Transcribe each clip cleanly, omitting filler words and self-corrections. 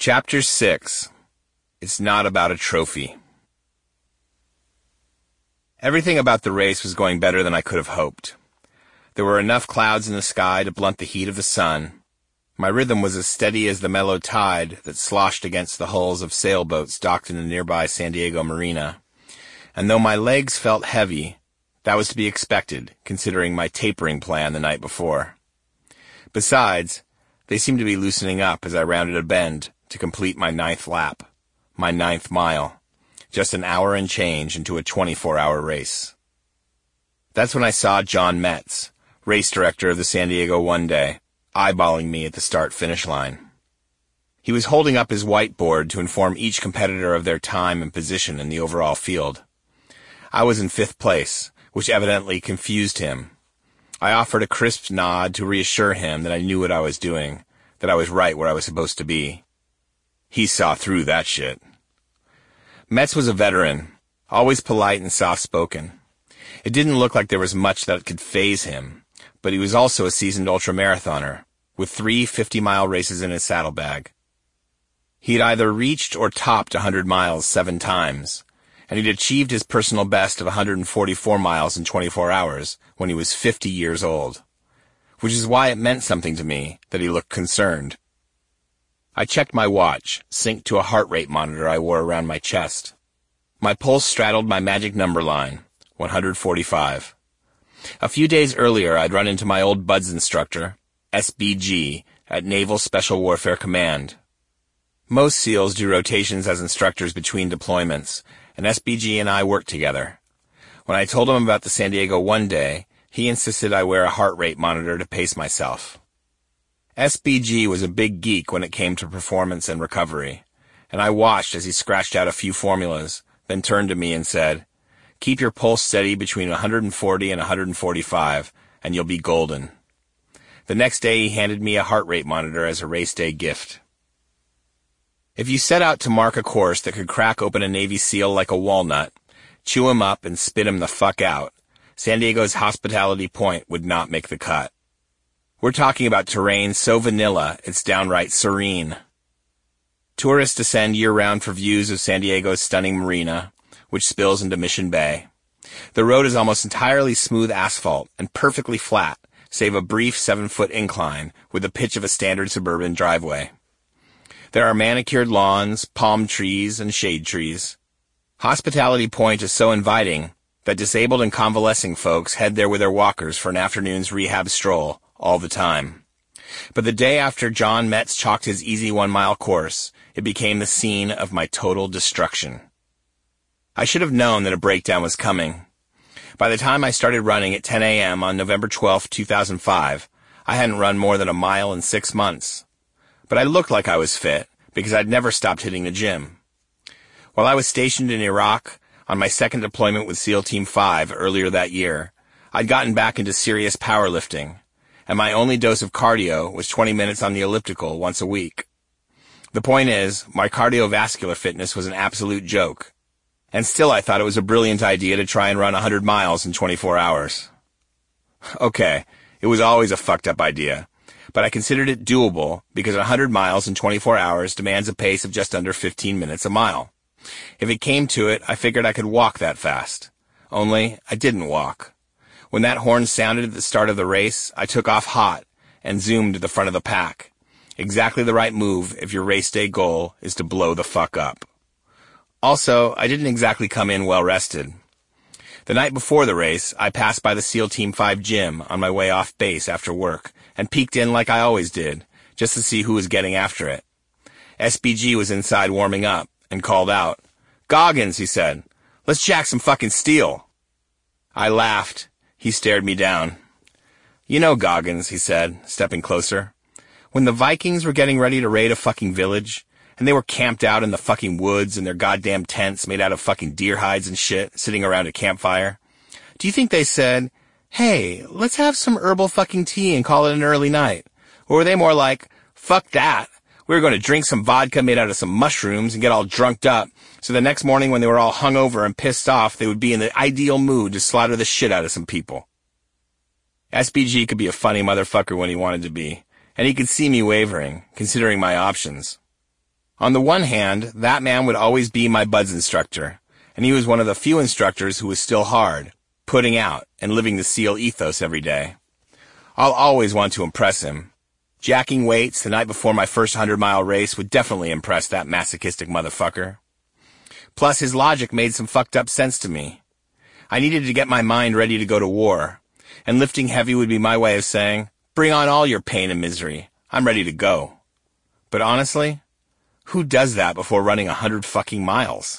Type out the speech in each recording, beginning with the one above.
Chapter 6. It's not about a trophy. Everything about the race was going better than I could have hoped. There were enough clouds in the sky to blunt the heat of the sun. My rhythm was as steady as the mellow tide that sloshed against the hulls of sailboats docked in the nearby San Diego marina. And though my legs felt heavy, that was to be expected, considering my tapering plan the night before. Besides, they seemed to be loosening up as I rounded a bend to complete my 9th lap, my 9th mile, just an hour and change into a 24-hour race. That's when I saw John Metz, race director of the San Diego One Day, eyeballing me at the start-finish line. He was holding up his whiteboard to inform each competitor of their time and position in the overall field. I was in 5th place, which evidently confused him. I offered a crisp nod to reassure him that I knew what I was doing, that I was right where I was supposed to be. He saw through that shit. Metz was a veteran, always polite and soft-spoken. It didn't look like there was much that could faze him, but he was also a seasoned ultramarathoner, with 3 50-mile races in his saddlebag. He had either reached or topped 100 miles 7 times, and he'd achieved his personal best of 144 miles in 24 hours when he was 50 years old, which is why it meant something to me that he looked concerned. I checked my watch, synced to a heart rate monitor I wore around my chest. My pulse straddled my magic number line, 145. A few days earlier, I'd run into my old BUDS instructor, SBG, at Naval Special Warfare Command. Most SEALs do rotations as instructors between deployments, and SBG and I worked together. When I told him about the San Diego One Day, he insisted I wear a heart rate monitor to pace myself. SBG was a big geek when it came to performance and recovery, and I watched as he scratched out a few formulas, then turned to me and said, "Keep your pulse steady between 140 and 145, and you'll be golden." The next day he handed me a heart rate monitor as a race day gift. If you set out to mark a course that could crack open a Navy SEAL like a walnut, chew him up and spit him the fuck out, San Diego's Hospitality Point would not make the cut. We're talking about terrain so vanilla, it's downright serene. Tourists descend year-round for views of San Diego's stunning marina, which spills into Mission Bay. The road is almost entirely smooth asphalt and perfectly flat, save a brief 7-foot incline with the pitch of a standard suburban driveway. There are manicured lawns, palm trees, and shade trees. Hospitality Point is so inviting that disabled and convalescing folks head there with their walkers for an afternoon's rehab stroll all the time. But the day after John Metz chalked his easy 1-mile course, it became the scene of my total destruction. I should have known that a breakdown was coming. By the time I started running at 10 a.m. on November 12, 2005, I hadn't run more than a mile in 6 months. But I looked like I was fit, because I'd never stopped hitting the gym. While I was stationed in Iraq, on my second deployment with SEAL Team 5 earlier that year, I'd gotten back into serious powerlifting, and my only dose of cardio was 20 minutes on the elliptical once a week. The point is, my cardiovascular fitness was an absolute joke, and still I thought it was a brilliant idea to try and run 100 miles in 24 hours. Okay, it was always a fucked up idea, but I considered it doable because 100 miles in 24 hours demands a pace of just under 15 minutes a mile. If it came to it, I figured I could walk that fast. Only, I didn't walk. When that horn sounded at the start of the race, I took off hot and zoomed to the front of the pack. Exactly the right move if your race day goal is to blow the fuck up. Also, I didn't exactly come in well rested. The night before the race, I passed by the SEAL Team 5 gym on my way off base after work and peeked in like I always did, just to see who was getting after it. SBG was inside warming up and called out, "Goggins," he said, "let's jack some fucking steel." I laughed. He stared me down. "You know, Goggins," he said, stepping closer, "when the Vikings were getting ready to raid a fucking village, and they were camped out in the fucking woods in their goddamn tents made out of fucking deer hides and shit, sitting around a campfire, do you think they said, 'Hey, let's have some herbal fucking tea and call it an early night'? Or were they more like, 'Fuck that, we were going to drink some vodka made out of some mushrooms and get all drunked up, so the next morning when they were all hungover and pissed off, they would be in the ideal mood to slaughter the shit out of some people'?" SBG could be a funny motherfucker when he wanted to be, and he could see me wavering, considering my options. On the one hand, that man would always be my BUD/S instructor, and he was one of the few instructors who was still hard, putting out, and living the SEAL ethos every day. I'll always want to impress him. Jacking weights the night before my first 100-mile race would definitely impress that masochistic motherfucker. Plus, his logic made some fucked up sense to me. I needed to get my mind ready to go to war, and lifting heavy would be my way of saying, bring on all your pain and misery. I'm ready to go. But honestly, who does that before running 100 fucking miles?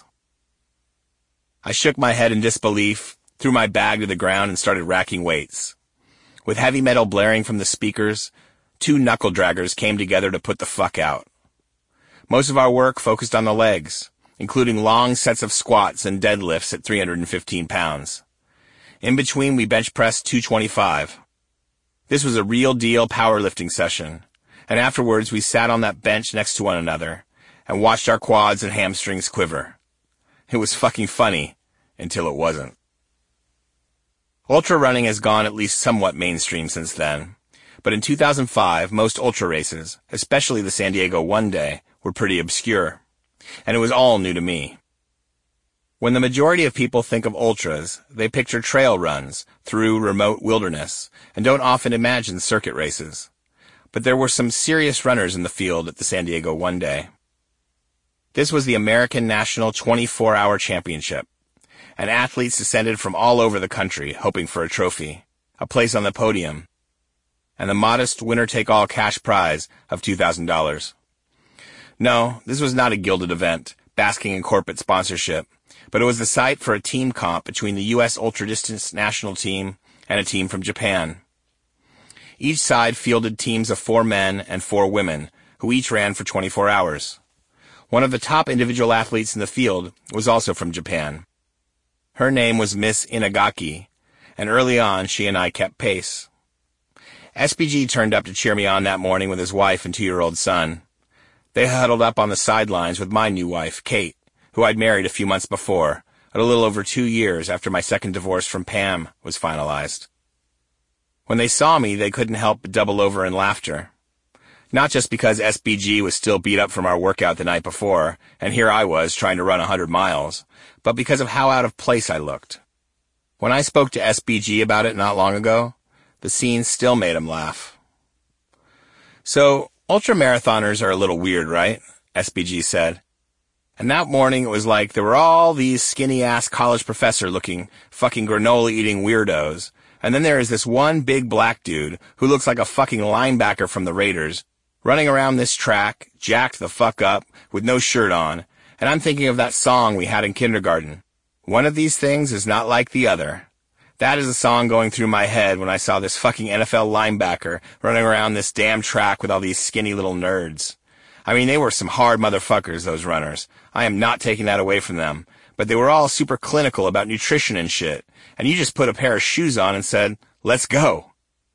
I shook my head in disbelief, threw my bag to the ground, and started racking weights. With heavy metal blaring from the speakers, 2 knuckle-draggers came together to put the fuck out. Most of our work focused on the legs, including long sets of squats and deadlifts at 315 pounds. In between, we bench pressed 225. This was a real deal powerlifting session, and afterwards we sat on that bench next to one another and watched our quads and hamstrings quiver. It was fucking funny, until it wasn't. Ultra running has gone at least somewhat mainstream since then, but in 2005, most ultra races, especially the San Diego One Day, were pretty obscure, and it was all new to me. When the majority of people think of ultras, they picture trail runs through remote wilderness and don't often imagine circuit races. But there were some serious runners in the field at the San Diego One Day. This was the American National 24-Hour Championship, and athletes descended from all over the country hoping for a trophy, a place on the podium, and the modest winner-take-all cash prize of $2,000. No, this was not a gilded event, basking in corporate sponsorship, but it was the site for a team comp between the U.S. ultra-distance national team and a team from Japan. Each side fielded teams of 4 men and 4 women, who each ran for 24 hours. One of the top individual athletes in the field was also from Japan. Her name was Miss Inagaki, and early on she and I kept pace. SBG turned up to cheer me on that morning with his wife and 2-year-old son. They huddled up on the sidelines with my new wife, Kate, who I'd married a few months before, at a little over 2 years after my second divorce from Pam was finalized. When they saw me, they couldn't help but double over in laughter. Not just because SBG was still beat up from our workout the night before, and here I was trying to run 100 miles, but because of how out of place I looked. When I spoke to SBG about it not long ago, the scene still made him laugh. So, ultramarathoners are a little weird, right? SBG said. And that morning it was like there were all these skinny-ass college professor-looking, fucking granola-eating weirdos, and then there is this one big black dude who looks like a fucking linebacker from the Raiders, running around this track, jacked the fuck up, with no shirt on, and I'm thinking of that song we had in kindergarten. One of these things is not like the other. That is a song going through my head when I saw this fucking NFL linebacker running around this damn track with all these skinny little nerds. I mean, they were some hard motherfuckers, those runners. I am not taking that away from them. But they were all super clinical about nutrition and shit. And you just put a pair of shoes on and said, let's go.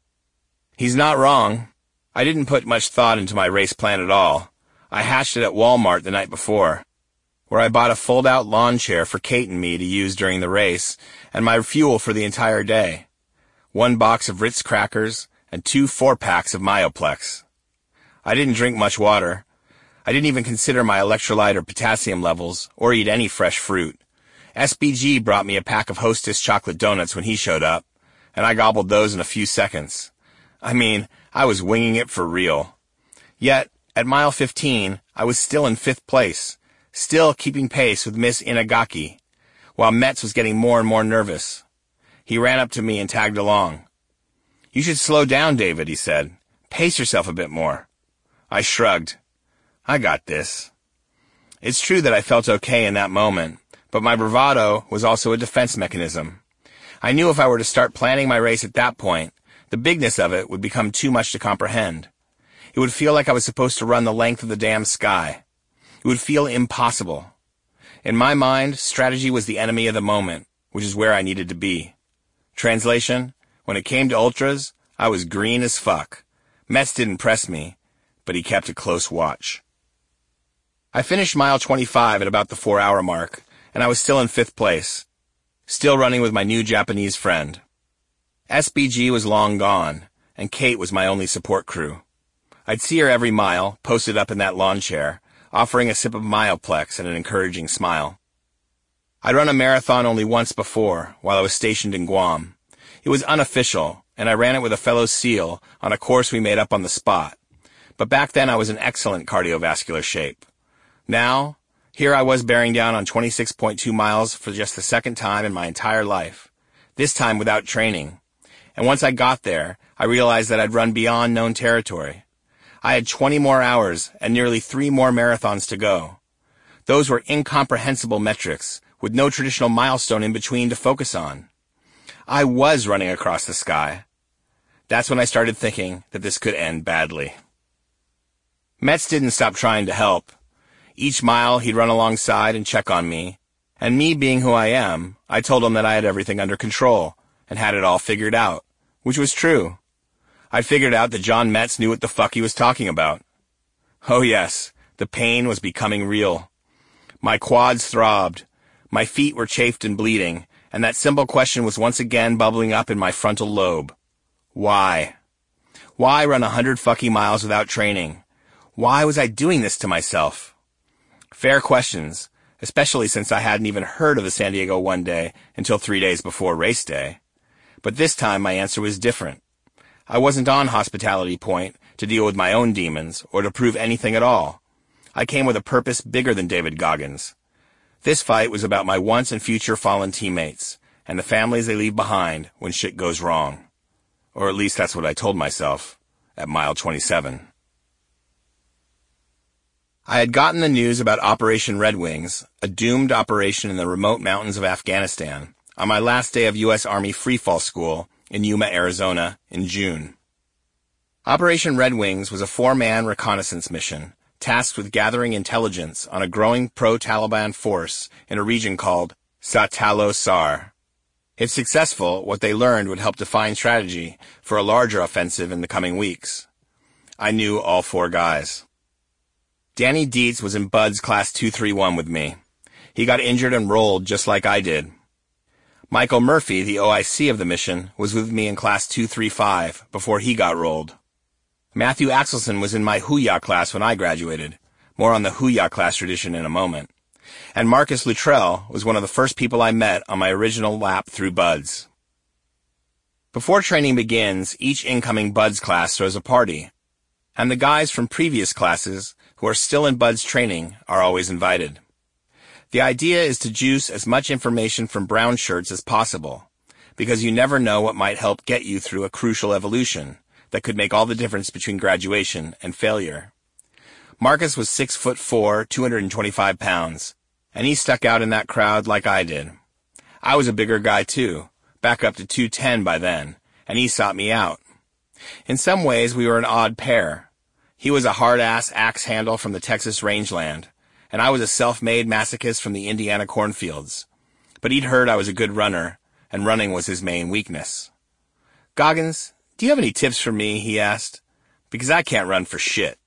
He's not wrong. I didn't put much thought into my race plan at all. I hatched it at Walmart the night before, where I bought a fold-out lawn chair for Kate and me to use during the race, and my fuel for the entire day. 1 box of Ritz crackers, and 2 4-packs of Myoplex. I didn't drink much water. I didn't even consider my electrolyte or potassium levels, or eat any fresh fruit. SBG brought me a pack of Hostess chocolate donuts when he showed up, and I gobbled those in a few seconds. I mean, I was winging it for real. Yet, at mile 15, I was still in 5th place, still keeping pace with Miss Inagaki, while Metz was getting more and more nervous. He ran up to me and tagged along. You should slow down, David, he said. Pace yourself a bit more. I shrugged. I got this. It's true that I felt okay in that moment, but my bravado was also a defense mechanism. I knew if I were to start planning my race at that point, the bigness of it would become too much to comprehend. It would feel like I was supposed to run the length of the damn sky. It would feel impossible. In my mind, strategy was the enemy of the moment, which is where I needed to be. Translation, when it came to ultras, I was green as fuck. Metz didn't press me, but he kept a close watch. I finished mile 25 at about the 4-hour mark, and I was still in 5th place, still running with my new Japanese friend. SBG was long gone, and Kate was my only support crew. I'd see her every mile, posted up in that lawn chair, offering a sip of Mileplex and an encouraging smile. I'd run a marathon only once before, while I was stationed in Guam. It was unofficial, and I ran it with a fellow SEAL on a course we made up on the spot. But back then I was in excellent cardiovascular shape. Now, here I was bearing down on 26.2 miles for just the second time in my entire life, this time without training. And once I got there, I realized that I'd run beyond known territory. I had 20 more hours and nearly 3 more marathons to go. Those were incomprehensible metrics, with no traditional milestone in between to focus on. I was running across the sky. That's when I started thinking that this could end badly. Metz didn't stop trying to help. Each mile he'd run alongside and check on me, and me being who I am, I told him that I had everything under control and had it all figured out, which was true. I'd figured out that John Metz knew what the fuck he was talking about. Oh yes, the pain was becoming real. My quads throbbed, my feet were chafed and bleeding, and that simple question was once again bubbling up in my frontal lobe. Why? Why run 100 fucking miles without training? Why was I doing this to myself? Fair questions, especially since I hadn't even heard of the San Diego One Day until 3 days before race day. But this time my answer was different. I wasn't on Hospitality Point to deal with my own demons or to prove anything at all. I came with a purpose bigger than David Goggins. This fight was about my once and future fallen teammates and the families they leave behind when shit goes wrong. Or at least that's what I told myself at mile 27. I had gotten the news about Operation Red Wings, a doomed operation in the remote mountains of Afghanistan, on my last day of U.S. Army Freefall School in Yuma, Arizona, in June. Operation Red Wings was a 4-man reconnaissance mission tasked with gathering intelligence on a growing pro-Taliban force in a region called Satalo-Sar. If successful, what they learned would help define strategy for a larger offensive in the coming weeks. I knew all 4 guys. Danny Dietz was in Bud's Class 231 with me. He got injured and rolled just like I did. Michael Murphy, the OIC of the mission, was with me in Class 235 before he got rolled. Matthew Axelson was in my Huya class when I graduated. More on the Huya class tradition in a moment. And Marcus Luttrell was one of the first people I met on my original lap through Bud's. Before training begins, each incoming Bud's class throws a party. And the guys from previous classes who are still in Bud's training are always invited. The idea is to juice as much information from brown shirts as possible, because you never know what might help get you through a crucial evolution that could make all the difference between graduation and failure. Marcus was 6'4", 225 pounds, and he stuck out in that crowd like I did. I was a bigger guy too, back up to 210 by then, and he sought me out. In some ways we were an odd pair. He was a hard-ass axe handle from the Texas rangeland, and I was a self-made masochist from the Indiana cornfields. But he'd heard I was a good runner, and running was his main weakness. "Goggins, do you have any tips for me?" he asked. "Because I can't run for shit."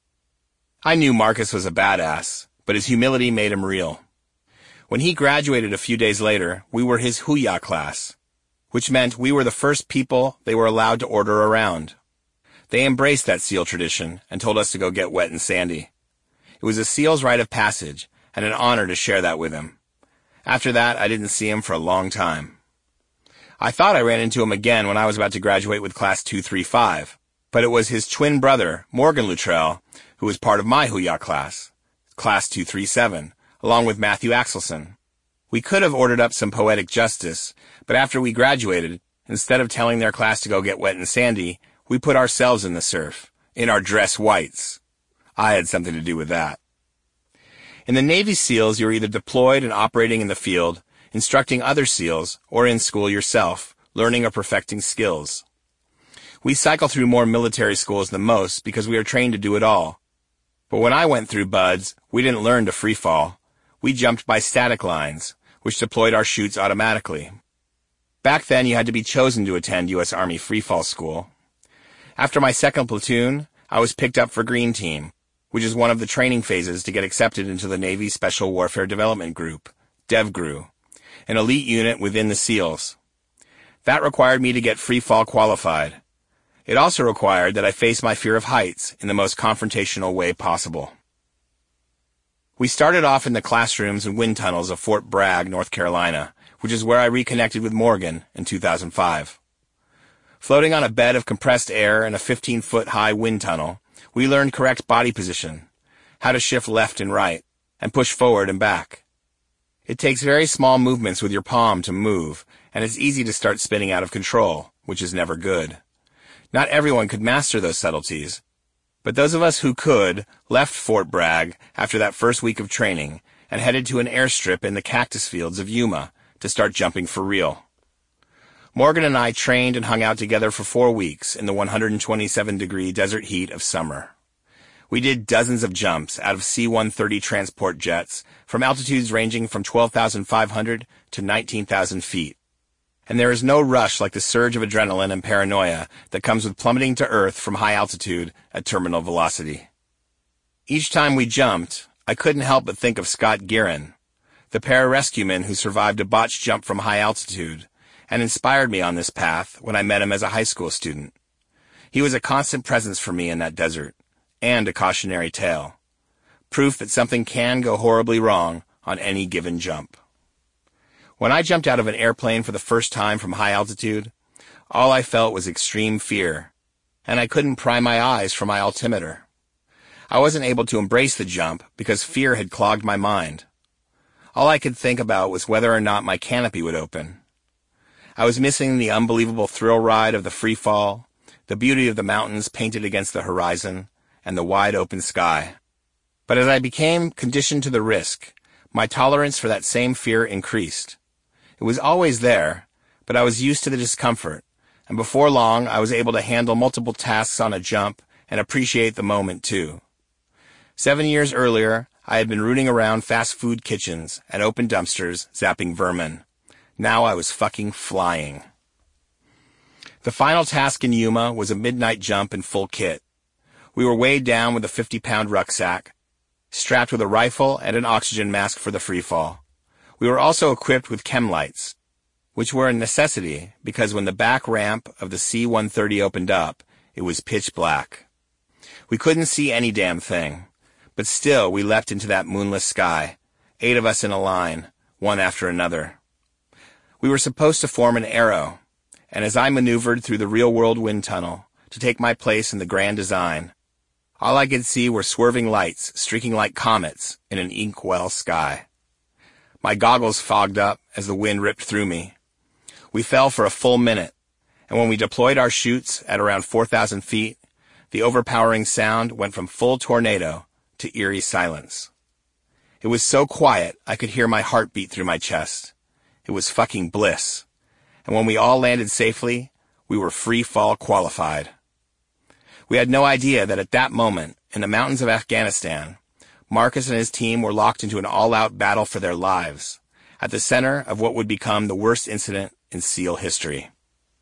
I knew Marcus was a badass, but his humility made him real. When he graduated a few days later, we were his Huya class, which meant we were the first people they were allowed to order around. They embraced that SEAL tradition and told us to go get wet and sandy. It was a SEAL's rite of passage, and an honor to share that with him. After that, I didn't see him for a long time. I thought I ran into him again when I was about to graduate with Class 235, but it was his twin brother, Morgan Luttrell, who was part of my Huya class, Class 237, along with Matthew Axelson. We could have ordered up some poetic justice, but after we graduated, instead of telling their class to go get wet and sandy, we put ourselves in the surf, in our dress whites. I had something to do with that. In the Navy SEALs, you're either deployed and operating in the field, instructing other SEALs, or in school yourself, learning or perfecting skills. We cycle through more military schools than most because we are trained to do it all. But when I went through Bud's, we didn't learn to free fall. We jumped by static lines, which deployed our chutes automatically. Back then, you had to be chosen to attend U.S. Army Free Fall School. After my second platoon, I was picked up for Green Team, which is one of the training phases to get accepted into the Navy Special Warfare Development Group, DevGRU, an elite unit within the SEALs. That required me to get free fall qualified. It also required that I face my fear of heights in the most confrontational way possible. We started off in the classrooms and wind tunnels of Fort Bragg, North Carolina, which is where I reconnected with Morgan in 2005. Floating on a bed of compressed air in a 15-foot-high wind tunnel, we learned correct body position, how to shift left and right, and push forward and back. It takes very small movements with your palm to move, and it's easy to start spinning out of control, which is never good. Not everyone could master those subtleties, but those of us who could left Fort Bragg after that first week of training and headed to an airstrip in the cactus fields of Yuma to start jumping for real. Morgan and I trained and hung out together for 4 weeks in the 127-degree desert heat of summer. We did dozens of jumps out of C-130 transport jets from altitudes ranging from 12,500 to 19,000 feet. And there is no rush like the surge of adrenaline and paranoia that comes with plummeting to Earth from high altitude at terminal velocity. Each time we jumped, I couldn't help but think of Scott Guerin, the pararescueman who survived a botched jump from high altitude, and inspired me on this path when I met him as a high school student. He was a constant presence for me in that desert, and a cautionary tale. Proof that something can go horribly wrong on any given jump. When I jumped out of an airplane for the first time from high altitude, all I felt was extreme fear, and I couldn't pry my eyes from my altimeter. I wasn't able to embrace the jump because fear had clogged my mind. All I could think about was whether or not my canopy would open. I was missing the unbelievable thrill ride of the free fall, the beauty of the mountains painted against the horizon, and the wide open sky. But as I became conditioned to the risk, my tolerance for that same fear increased. It was always there, but I was used to the discomfort, and before long I was able to handle multiple tasks on a jump and appreciate the moment too. 7 years earlier, I had been rooting around fast food kitchens and open dumpsters, zapping vermin. Now I was fucking flying. The final task in Yuma was a midnight jump in full kit. We were weighed down with a 50-pound rucksack, strapped with a rifle and an oxygen mask for the freefall. We were also equipped with chem lights, which were a necessity because when the back ramp of the C-130 opened up, it was pitch black. We couldn't see any damn thing, but still we leapt into that moonless sky, 8 of us in a line, one after another. We were supposed to form an arrow, and as I maneuvered through the real-world wind tunnel to take my place in the grand design, all I could see were swerving lights streaking like comets in an inkwell sky. My goggles fogged up as the wind ripped through me. We fell for a full minute, and when we deployed our chutes at around 4,000 feet, the overpowering sound went from full tornado to eerie silence. It was so quiet I could hear my heart beat through my chest. It was fucking bliss. And when we all landed safely, we were free fall qualified. We had no idea that at that moment, in the mountains of Afghanistan, Marcus and his team were locked into an all-out battle for their lives, at the center of what would become the worst incident in SEAL history.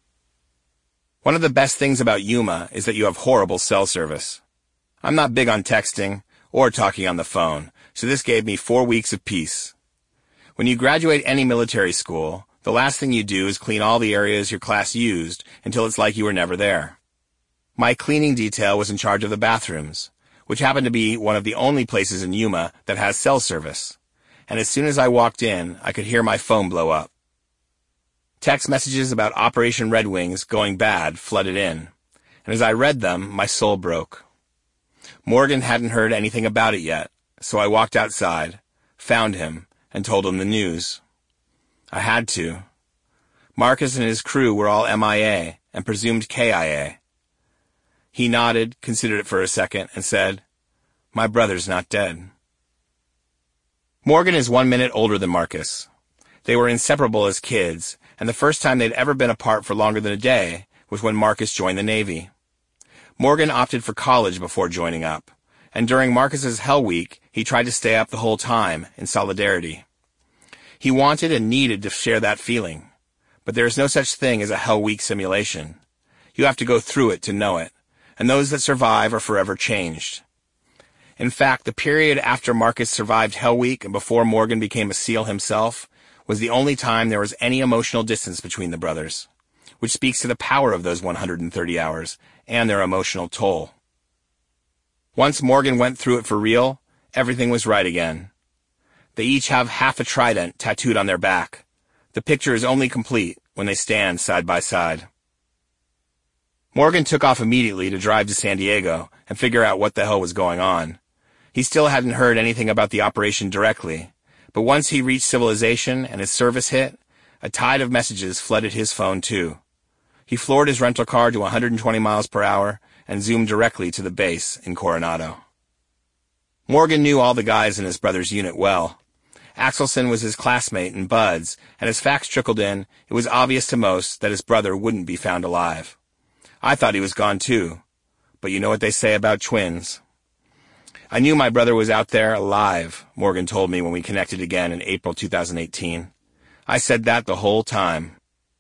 One of the best things about Yuma is that you have horrible cell service. I'm not big on texting or talking on the phone, so this gave me 4 weeks of peace. When you graduate any military school, the last thing you do is clean all the areas your class used until it's like you were never there. My cleaning detail was in charge of the bathrooms, which happened to be one of the only places in Yuma that has cell service, and as soon as I walked in, I could hear my phone blow up. Text messages about Operation Red Wings going bad flooded in, and as I read them, my soul broke. Morgan hadn't heard anything about it yet, so I walked outside, found him, and told him the news. I had to. Marcus and his crew were all MIA and presumed KIA. He nodded, considered it for a second, and said, "My brother's not dead." Morgan is 1 minute older than Marcus. They were inseparable as kids, and the first time they'd ever been apart for longer than a day was when Marcus joined the Navy. Morgan opted for college before joining up, and during Marcus's Hell Week, he tried to stay up the whole time in solidarity. He wanted and needed to share that feeling, but there is no such thing as a Hell Week simulation. You have to go through it to know it, and those that survive are forever changed. In fact, the period after Marcus survived Hell Week and before Morgan became a SEAL himself was the only time there was any emotional distance between the brothers, which speaks to the power of those 130 hours and their emotional toll. Once Morgan went through it for real, Everything was right again. They each have half a trident tattooed on their back. The picture is only complete when they stand side by side. Morgan took off immediately to drive to San Diego and figure out what the hell was going on. He still hadn't heard anything about the operation directly, but once he reached civilization and his service hit, a tide of messages flooded his phone too. He floored his rental car to 120 miles per hour and zoomed directly to the base in Coronado. Morgan knew all the guys in his brother's unit well. Axelson was his classmate and buds, and as facts trickled in, it was obvious to most that his brother wouldn't be found alive. I thought he was gone too, but you know what they say about twins. I knew my brother was out there alive, Morgan told me when we connected again in April 2018. I said that the whole time.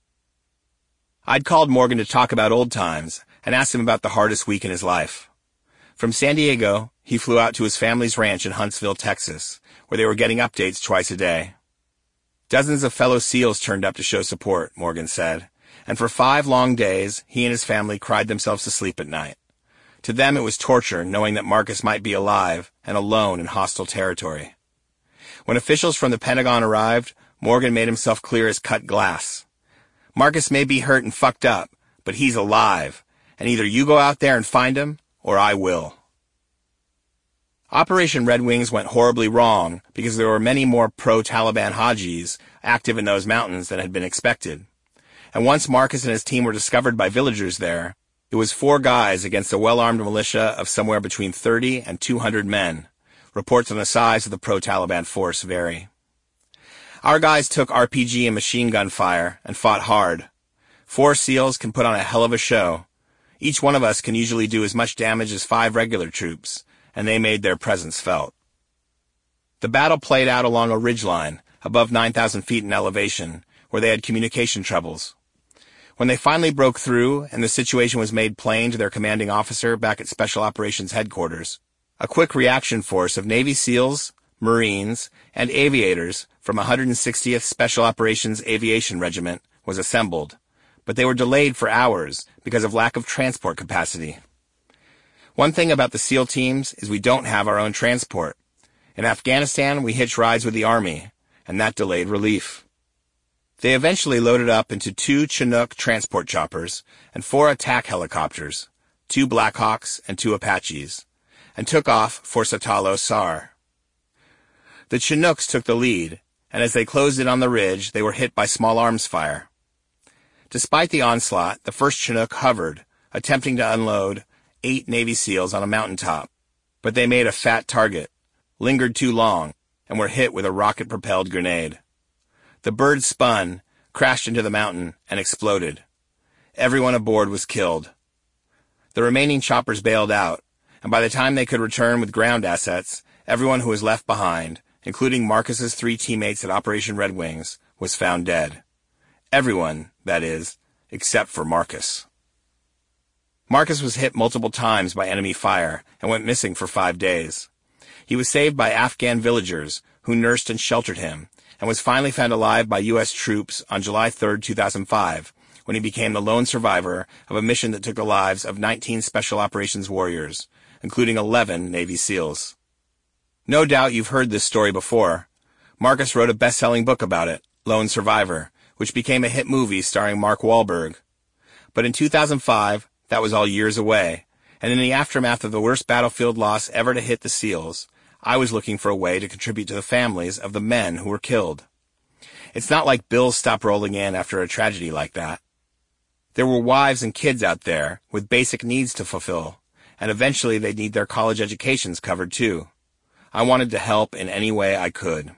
I'd called Morgan to talk about old times and asked him about the hardest week in his life. From San Diego, he flew out to his family's ranch in Huntsville, Texas, where they were getting updates twice a day. Dozens of fellow SEALs turned up to show support, Morgan said, and for 5 long days, he and his family cried themselves to sleep at night. To them, it was torture knowing that Marcus might be alive and alone in hostile territory. When officials from the Pentagon arrived, Morgan made himself clear as cut glass. Marcus may be hurt and fucked up, but he's alive, and either you go out there and find him, or I will. Operation Red Wings went horribly wrong because there were many more pro-Taliban Hajis active in those mountains than had been expected. And once Marcus and his team were discovered by villagers there, it was 4 guys against a well-armed militia of somewhere between 30 and 200 men. Reports on the size of the pro-Taliban force vary. Our guys took RPG and machine gun fire and fought hard. 4 SEALs can put on a hell of a show. Each one of us can usually do as much damage as 5 regular troops, and they made their presence felt. The battle played out along a ridgeline, above 9,000 feet in elevation, where they had communication troubles. When they finally broke through and the situation was made plain to their commanding officer back at Special Operations Headquarters, a quick reaction force of Navy SEALs, Marines, and aviators from 160th Special Operations Aviation Regiment was assembled, but they were delayed for hours because of lack of transport capacity. One thing about the SEAL teams is we don't have our own transport. In Afghanistan, we hitch rides with the Army, and that delayed relief. They eventually loaded up into 2 Chinook transport choppers and 4 attack helicopters, 2 Blackhawks and 2 Apaches, and took off for Satalo Sar. The Chinooks took the lead, and as they closed in on the ridge, they were hit by small arms fire. Despite the onslaught, the first Chinook hovered, attempting to unload 8 Navy SEALs on a mountaintop, but they made a fat target, lingered too long, and were hit with a rocket-propelled grenade. The bird spun, crashed into the mountain, and exploded. Everyone aboard was killed. The remaining choppers bailed out, and by the time they could return with ground assets, everyone who was left behind, including Marcus's 3 teammates at Operation Red Wings, was found dead. Everyone, that is, except for Marcus. Marcus was hit multiple times by enemy fire and went missing for 5 days. He was saved by Afghan villagers who nursed and sheltered him, and was finally found alive by U.S. troops on July 3, 2005, when he became the lone survivor of a mission that took the lives of 19 Special Operations warriors, including 11 Navy SEALs. No doubt you've heard this story before. Marcus wrote a best-selling book about it, Lone Survivor, which became a hit movie starring Mark Wahlberg. But in 2005, that was all years away, and in the aftermath of the worst battlefield loss ever to hit the SEALs, I was looking for a way to contribute to the families of the men who were killed. It's not like bills stop rolling in after a tragedy like that. There were wives and kids out there with basic needs to fulfill, and eventually they'd need their college educations covered too. I wanted to help in any way I could.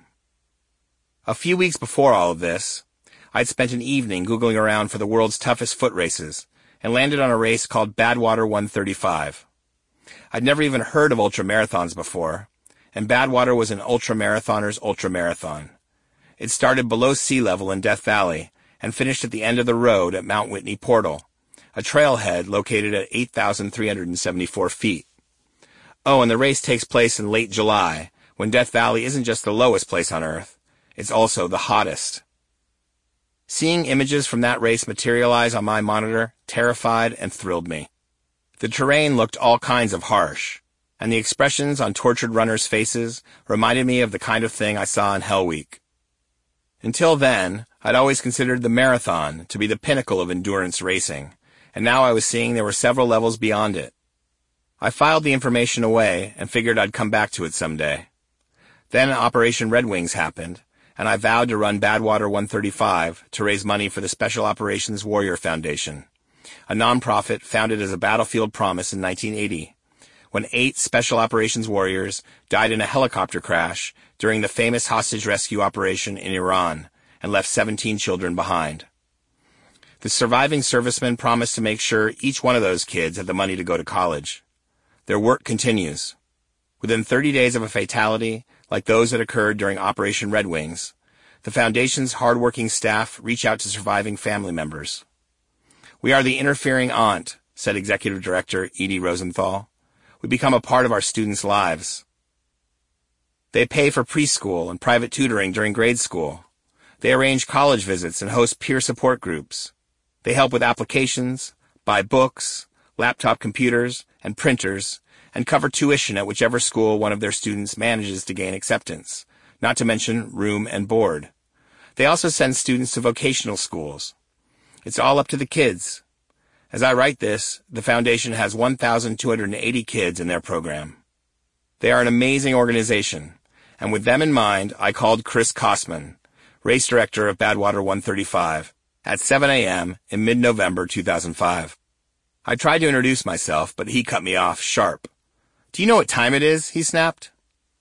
A few weeks before all of this, I'd spent an evening Googling around for the world's toughest foot races, and landed on a race called Badwater 135. I'd never even heard of ultramarathons before, and Badwater was an ultramarathoner's ultramarathon. It started below sea level in Death Valley and finished at the end of the road at Mount Whitney Portal, a trailhead located at 8,374 feet. Oh, and the race takes place in late July, when Death Valley isn't just the lowest place on Earth, it's also the hottest. Seeing images from that race materialize on my monitor terrified and thrilled me. The terrain looked all kinds of harsh, and the expressions on tortured runners' faces reminded me of the kind of thing I saw in Hell Week. Until then, I'd always considered the marathon to be the pinnacle of endurance racing, and now I was seeing there were several levels beyond it. I filed the information away and figured I'd come back to it someday. Then Operation Red Wings happened, and I vowed to run Badwater 135 to raise money for the Special Operations Warrior Foundation, a nonprofit founded as a battlefield promise in 1980, when 8 Special Operations warriors died in a helicopter crash during the famous hostage rescue operation in Iran and left 17 children behind. The surviving servicemen promised to make sure each one of those kids had the money to go to college. Their work continues. Within 30 days of a fatality, like those that occurred during Operation Red Wings, the Foundation's hardworking staff reach out to surviving family members. "We are the interfering aunt," said Executive Director Edie Rosenthal. "We become a part of our students' lives." They pay for preschool and private tutoring during grade school. They arrange college visits and host peer support groups. They help with applications, buy books, laptop computers, and printers, and cover tuition at whichever school one of their students manages to gain acceptance, not to mention room and board. They also send students to vocational schools. It's all up to the kids. As I write this, the Foundation has 1,280 kids in their program. They are an amazing organization, and with them in mind, I called Chris Kosman, race director of Badwater 135, at 7 a.m. in mid-November 2005. I tried to introduce myself, but he cut me off sharp. "Do you know what time it is?" he snapped.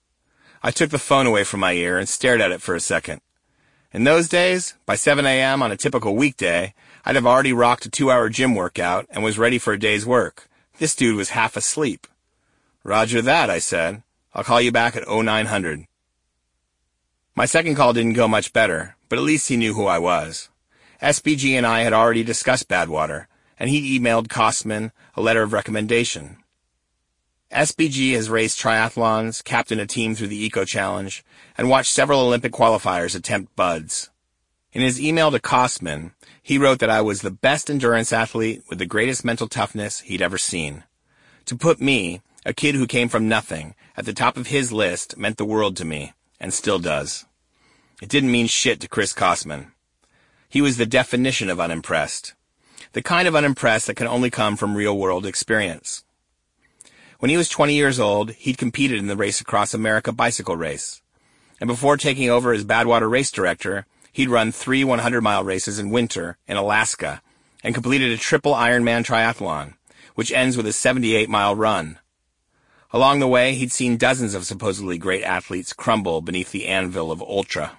I took the phone away from my ear and stared at it for a second. In those days, by 7 a.m. on a typical weekday, I'd have already rocked a 2-hour gym workout and was ready for a day's work. This dude was half asleep. "Roger that," I said. "I'll call you back at 0900. My second call didn't go much better, but at least he knew who I was. SBG and I had already discussed Badwater, and he'd emailed Kosman a letter of recommendation. SBG has raced triathlons, captained a team through the Eco Challenge, and watched several Olympic qualifiers attempt BUD/S. In his email to Kosman, he wrote that I was the best endurance athlete with the greatest mental toughness he'd ever seen. To put me, a kid who came from nothing, at the top of his list meant the world to me, and still does. It didn't mean shit to Chris Kosman. He was the definition of unimpressed. The kind of unimpressed that can only come from real-world experience. When he was 20 years old, he'd competed in the Race Across America bicycle race. And before taking over as Badwater race director, he'd run 3 100-mile races in winter in Alaska and completed a triple Ironman triathlon, which ends with a 78-mile run. Along the way, he'd seen dozens of supposedly great athletes crumble beneath the anvil of ultra.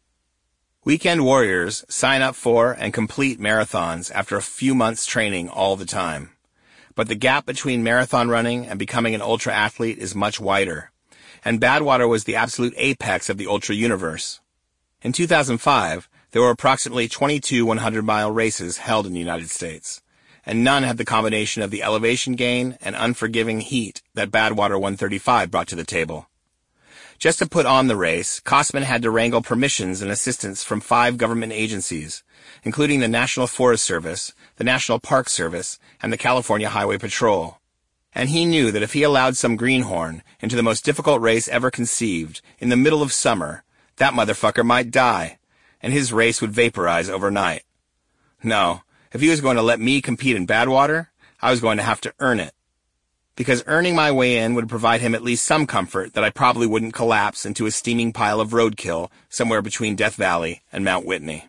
Weekend warriors sign up for and complete marathons after a few months training all the time. But the gap between marathon running and becoming an ultra athlete is much wider, and Badwater was the absolute apex of the ultra universe. In 2005, there were approximately 22 100-mile races held in the United States, and none had the combination of the elevation gain and unforgiving heat that Badwater 135 brought to the table. Just to put on the race, Kosman had to wrangle permissions and assistance from 5 government agencies, including the National Forest Service, the National Park Service, and the California Highway Patrol. And he knew that if he allowed some greenhorn into the most difficult race ever conceived, in the middle of summer, that motherfucker might die, and his race would vaporize overnight. No, if he was going to let me compete in Badwater, I was going to have to earn it. Because earning my way in would provide him at least some comfort that I probably wouldn't collapse into a steaming pile of roadkill somewhere between Death Valley and Mount Whitney.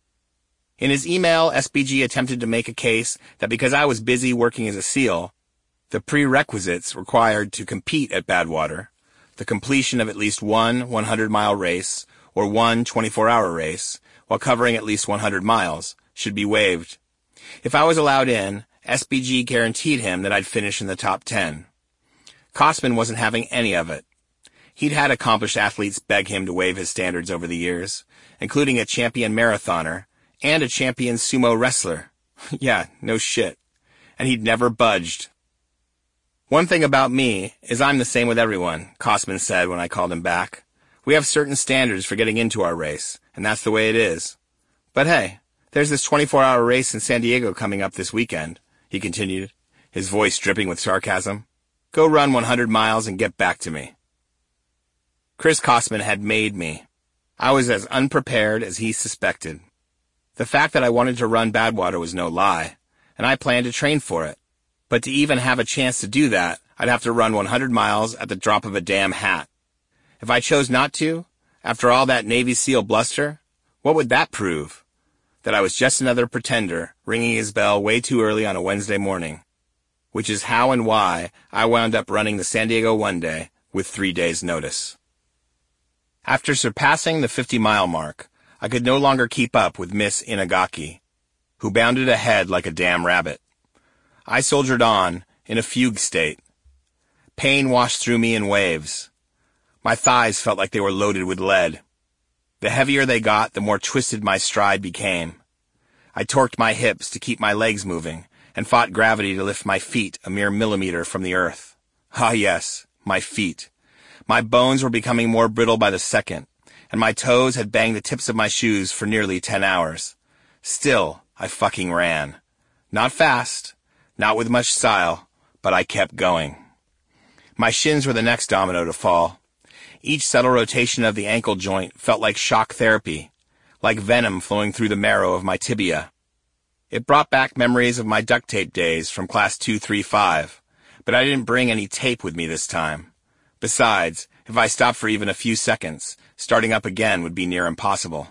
In his email, SBG attempted to make a case that because I was busy working as a SEAL, the prerequisites required to compete at Badwater, the completion of at least one 100-mile race or one 24-hour race, while covering at least 100 miles, should be waived. If I was allowed in, SBG guaranteed him that I'd finish in the top 10. Kosman wasn't having any of it. He'd had accomplished athletes beg him to waive his standards over the years, including a champion marathoner and a champion sumo wrestler. Yeah, no shit. And he'd never budged. "One thing about me is I'm the same with everyone," Kosman said when I called him back. "We have certain standards for getting into our race, and that's the way it is. But hey, there's this 24-hour race in San Diego coming up this weekend," he continued, his voice dripping with sarcasm. Go run 100 miles and get back to me. Chris Kosman had made me. I was as unprepared as he suspected. The fact that I wanted to run Badwater was no lie, and I planned to train for it. But to even have a chance to do that, I'd have to run 100 miles at the drop of a damn hat. If I chose not to, after all that Navy SEAL bluster, what would that prove? That I was just another pretender ringing his bell way too early on a Wednesday morning. Which is how and why I wound up running the San Diego One Day with 3 days' notice. After surpassing the 50-mile mark, I could no longer keep up with Miss Inagaki, who bounded ahead like a damn rabbit. I soldiered on, in a fugue state. Pain washed through me in waves. My thighs felt like they were loaded with lead. The heavier they got, the more twisted my stride became. I torqued my hips to keep my legs moving, and fought gravity to lift my feet a mere millimeter from the earth. Ah yes, my feet. My bones were becoming more brittle by the second, and my toes had banged the tips of my shoes for nearly 10 hours. Still, I fucking ran. Not fast, not with much style, but I kept going. My shins were the next domino to fall. Each subtle rotation of the ankle joint felt like shock therapy, like venom flowing through the marrow of my tibia. It brought back memories of my duct tape days from class 235, but I didn't bring any tape with me this time. Besides, if I stopped for even a few seconds, starting up again would be near impossible.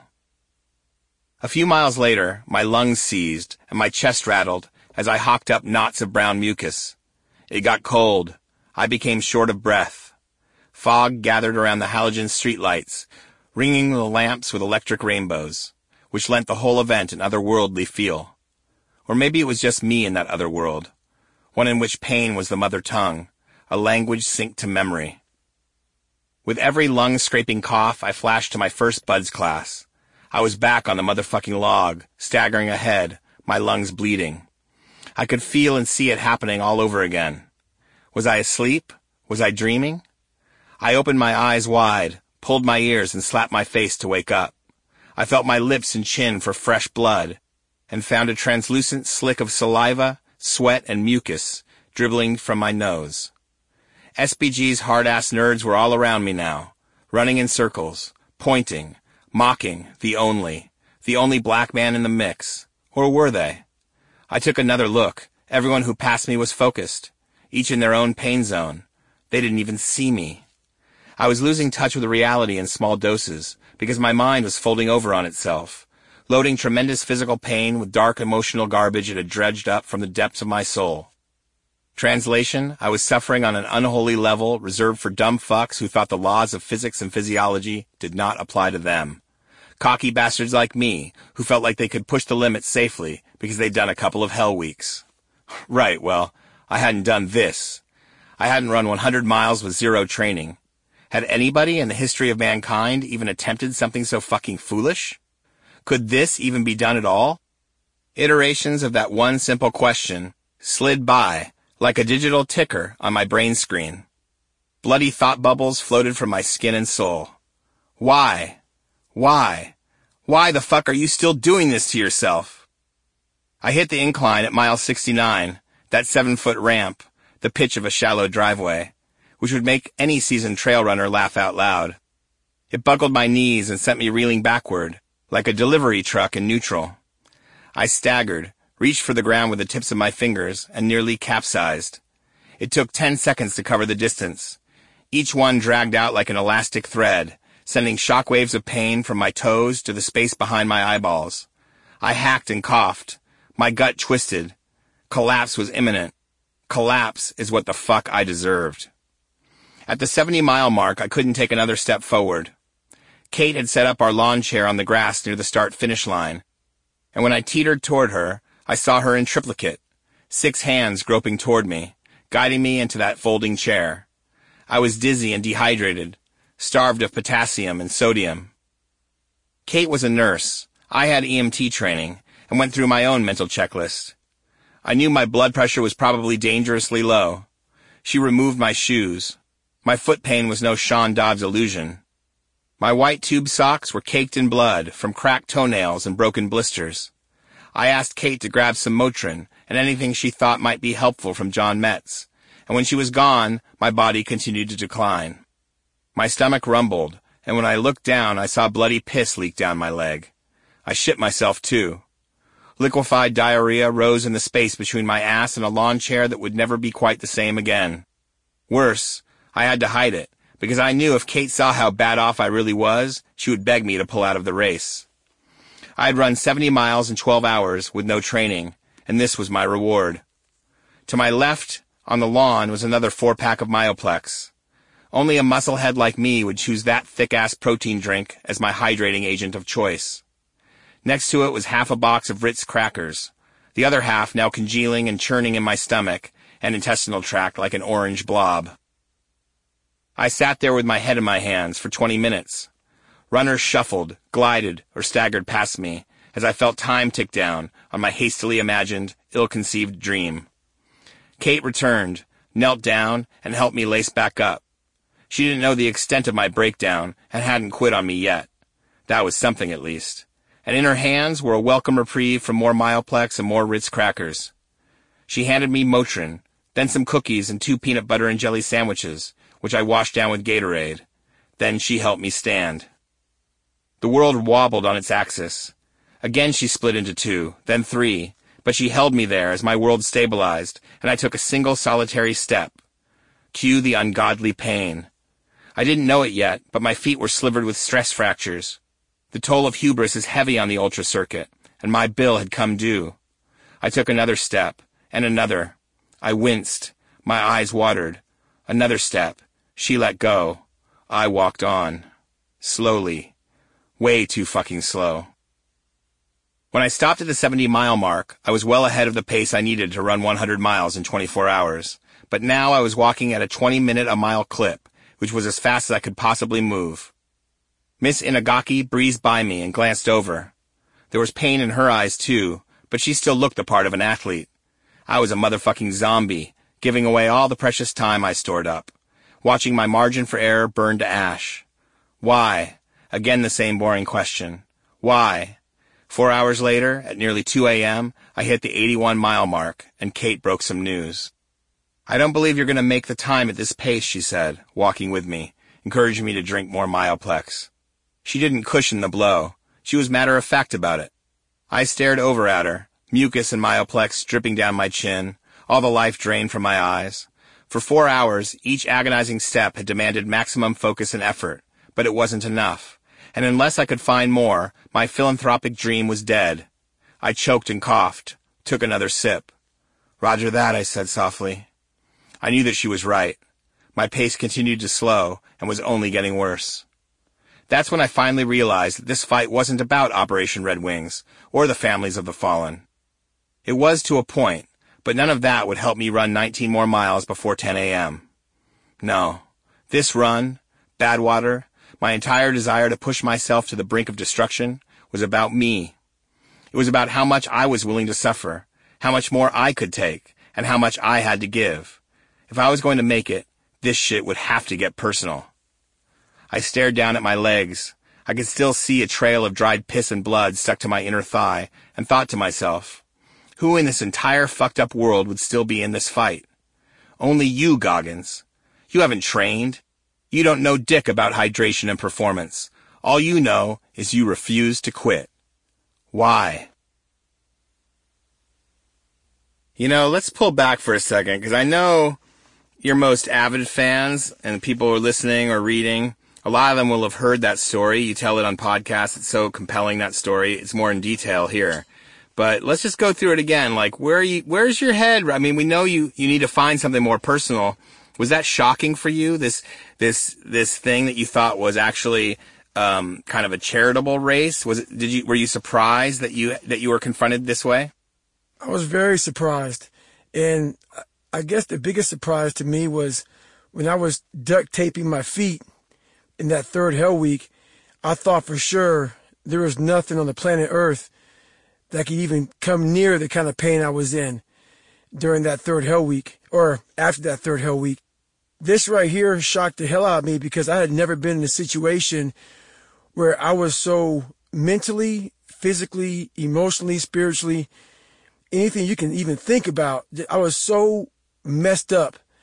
A few miles later, my lungs seized and my chest rattled as I hawked up knots of brown mucus. It got cold. I became short of breath. Fog gathered around the halogen streetlights, ringing the lamps with electric rainbows, which lent the whole event an otherworldly feel. Or maybe it was just me in that other world, one in which pain was the mother tongue, a language synced to memory. With every lung-scraping cough, I flashed to my first BUD/S class. I was back on the motherfucking log, staggering ahead, my lungs bleeding. I could feel and see it happening all over again. Was I asleep? Was I dreaming? I opened my eyes wide, pulled my ears, and slapped my face to wake up. I felt my lips and chin for fresh blood, and found a translucent slick of saliva, sweat, and mucus dribbling from my nose. SBG's hard-ass nerds were all around me now, running in circles, pointing, mocking the only black man in the mix. Or were they? I took another look. Everyone who passed me was focused, each in their own pain zone. They didn't even see me. I was losing touch with reality in small doses, because my mind was folding over on itself, loading tremendous physical pain with dark emotional garbage it had dredged up from the depths of my soul. Translation, I was suffering on an unholy level reserved for dumb fucks who thought the laws of physics and physiology did not apply to them. Cocky bastards like me, who felt like they could push the limits safely because they'd done a couple of hell weeks. Right, well, I hadn't done this. I hadn't run 100 miles with zero training. Had anybody in the history of mankind even attempted something so fucking foolish? Could this even be done at all? Iterations of that one simple question slid by, like a digital ticker on my brain screen. Bloody thought bubbles floated from my skin and soul. Why? Why? Why the fuck are you still doing this to yourself? I hit the incline at mile 69, that 7-foot ramp, the pitch of a shallow driveway, which would make any seasoned trail runner laugh out loud. It buckled my knees and sent me reeling backward, like a delivery truck in neutral. I staggered, reached for the ground with the tips of my fingers, and nearly capsized. It took 10 seconds to cover the distance. Each one dragged out like an elastic thread, sending shockwaves of pain from my toes to the space behind my eyeballs. I hacked and coughed. My gut twisted. Collapse was imminent. Collapse is what the fuck I deserved. At the 70-mile mark, I couldn't take another step forward. Kate had set up our lawn chair on the grass near the start-finish line, and when I teetered toward her, I saw her in triplicate, 6 hands groping toward me, guiding me into that folding chair. I was dizzy and dehydrated, starved of potassium and sodium. Kate was a nurse. I had EMT training, and went through my own mental checklist. I knew my blood pressure was probably dangerously low. She removed my shoes. My foot pain was no Sean Dobbs illusion. My white tube socks were caked in blood from cracked toenails and broken blisters. I asked Kate to grab some Motrin and anything she thought might be helpful from John Metz, and when she was gone, my body continued to decline. My stomach rumbled, and when I looked down, I saw bloody piss leak down my leg. I shit myself, too. Liquefied diarrhea rose in the space between my ass and a lawn chair that would never be quite the same again. Worse, I had to hide it, because I knew if Kate saw how bad off I really was, she would beg me to pull out of the race. I had run 70 miles in 12 hours with no training, and this was my reward. To my left, on the lawn, was another 4-pack of Myoplex. Only a musclehead like me would choose that thick-ass protein drink as my hydrating agent of choice. Next to it was half a box of Ritz crackers, the other half now congealing and churning in my stomach and intestinal tract like an orange blob. I sat there with my head in my hands for 20 minutes. Runners shuffled, glided, or staggered past me as I felt time tick down on my hastily imagined, ill-conceived dream. Kate returned, knelt down, and helped me lace back up. She didn't know the extent of my breakdown and hadn't quit on me yet. That was something, at least. And in her hands were a welcome reprieve from more Myoplex and more Ritz crackers. She handed me Motrin, then some cookies and 2 peanut butter and jelly sandwiches, which I washed down with Gatorade. Then she helped me stand. The world wobbled on its axis. Again she split into 2, then 3, but she held me there as my world stabilized, and I took a single solitary step. Cue the ungodly pain. I didn't know it yet, but my feet were slivered with stress fractures. The toll of hubris is heavy on the ultra circuit, and my bill had come due. I took another step, and another. I winced. My eyes watered. Another step. She let go. I walked on. Slowly. Way too fucking slow. When I stopped at the 70-mile mark, I was well ahead of the pace I needed to run 100 miles in 24 hours. But now I was walking at a 20-minute-a-mile clip, which was as fast as I could possibly move. Miss Inagaki breezed by me and glanced over. There was pain in her eyes, too, but she still looked the part of an athlete. I was a motherfucking zombie, giving away all the precious time I stored up, watching my margin for error burn to ash. Why? Again the same boring question. Why? 4 hours later, at nearly 2 a.m., I hit the 81-mile mark, and Kate broke some news. "I don't believe you're going to make the time at this pace," she said, walking with me, encouraging me to drink more Myoplex. She didn't cushion the blow. She was matter-of-fact about it. I stared over at her, mucus and Myoplex dripping down my chin, all the life drained from my eyes. For 4 hours, each agonizing step had demanded maximum focus and effort, but it wasn't enough. And unless I could find more, my philanthropic dream was dead. I choked and coughed, took another sip. "Roger that," I said softly. I knew that she was right. My pace continued to slow and was only getting worse. That's when I finally realized that this fight wasn't about Operation Red Wings or the families of the fallen. It was to a point, but none of that would help me run 19 more miles before 10 a.m. No, this run, Badwater, my entire desire to push myself to the brink of destruction, was about me. It was about how much I was willing to suffer, how much more I could take, and how much I had to give. If I was going to make it, this shit would have to get personal. I stared down at my legs. I could still see a trail of dried piss and blood stuck to my inner thigh, and thought to myself, who in this entire fucked up world would still be in this fight? Only you, Goggins. You haven't trained. You don't know dick about hydration and performance. All you know is you refuse to quit. Why? Let's pull back for a second, because I know your most avid fans and people who are listening or reading, a lot of them will have heard that story. You tell it on podcasts. It's so compelling, that story. It's more in detail here. But let's just go through it again. Like, where's your head? I mean, we know you need to find something more personal. Was that shocking for you? This thing that you thought was actually, kind of a charitable race? Were you surprised that you were confronted this way? I was very surprised. And I guess the biggest surprise to me was when I was duct taping my feet in that third Hell Week. I thought for sure there was nothing on the planet Earth that could even come near the kind of pain I was in during that third Hell Week, or after that third Hell Week. This right here shocked the hell out of me because I had never been in a situation where I was so mentally, physically, emotionally, spiritually, anything you can even think about. I was so messed up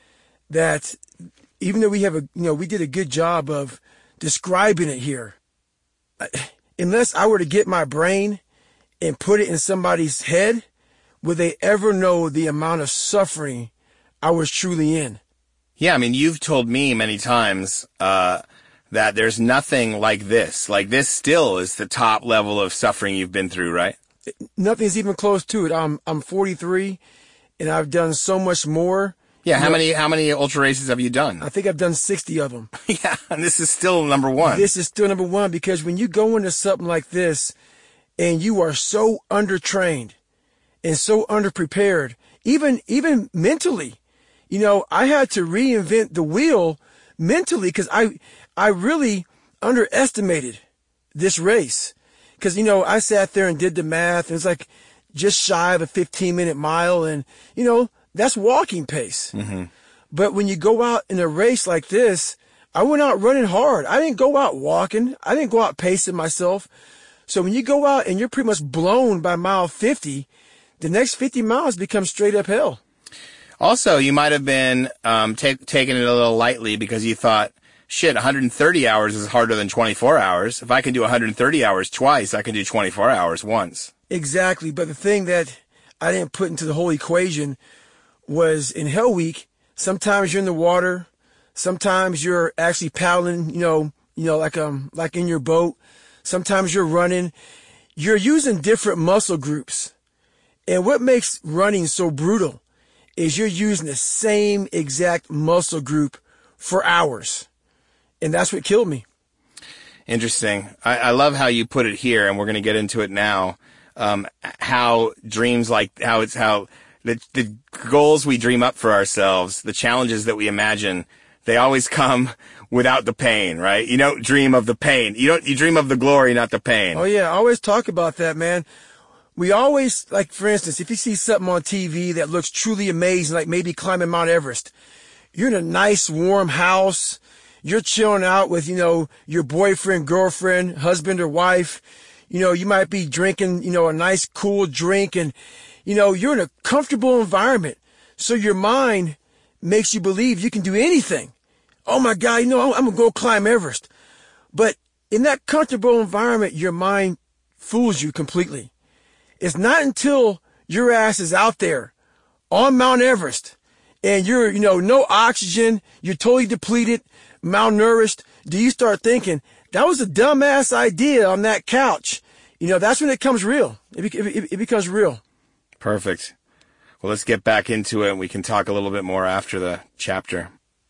that even though we did a good job of describing it here, unless I were to get my brain and put it in somebody's head, would they ever know the amount of suffering I was truly in? Yeah, I mean, you've told me many times that there's nothing like this. Like, this still is the top level of suffering you've been through, right? Nothing's even close to it. I'm 43, and I've done so much more. Yeah, how many ultra races have you done? I think I've done 60 of them. Yeah, and this is still number one. This is still number one, because when you go into something like this and you are so undertrained and so underprepared, even mentally, I had to reinvent the wheel mentally, because I really underestimated this race. Because, I sat there and did the math. It was like just shy of a 15-minute mile. And, that's walking pace. Mm-hmm. But when you go out in a race like this, I went out running hard. I didn't go out walking. I didn't go out pacing myself. So when you go out and you're pretty much blown by mile 50, the next 50 miles become straight up hell. Also, you might have been taking it a little lightly because you thought, shit, 130 hours is harder than 24 hours. If I can do 130 hours twice, I can do 24 hours once. Exactly. But the thing that I didn't put into the whole equation was in Hell Week, sometimes you're in the water, sometimes you're actually paddling, like in your boat. Sometimes you're running. You're using different muscle groups. And what makes running so brutal is you're using the same exact muscle group for hours. And that's what killed me. Interesting. I love how you put it here, and we're going to get into it now. How the goals we dream up for ourselves, the challenges that we imagine, they always come without the pain, right? You don't dream of the pain. You dream of the glory, not the pain. Oh yeah, I always talk about that, man. We always, like, for instance, if you see something on TV that looks truly amazing, like maybe climbing Mount Everest, you're in a nice warm house, you're chilling out with, your boyfriend, girlfriend, husband or wife, you might be drinking, a nice cool drink, and you're in a comfortable environment. So your mind makes you believe you can do anything. Oh my God, I'm going to go climb Everest. But in that comfortable environment, your mind fools you completely. It's not until your ass is out there on Mount Everest and you're, no oxygen, you're totally depleted, malnourished, do you start thinking, that was a dumbass idea on that couch. That's when it becomes real. It becomes real. Perfect. Well, let's get back into it, and we can talk a little bit more after the chapter.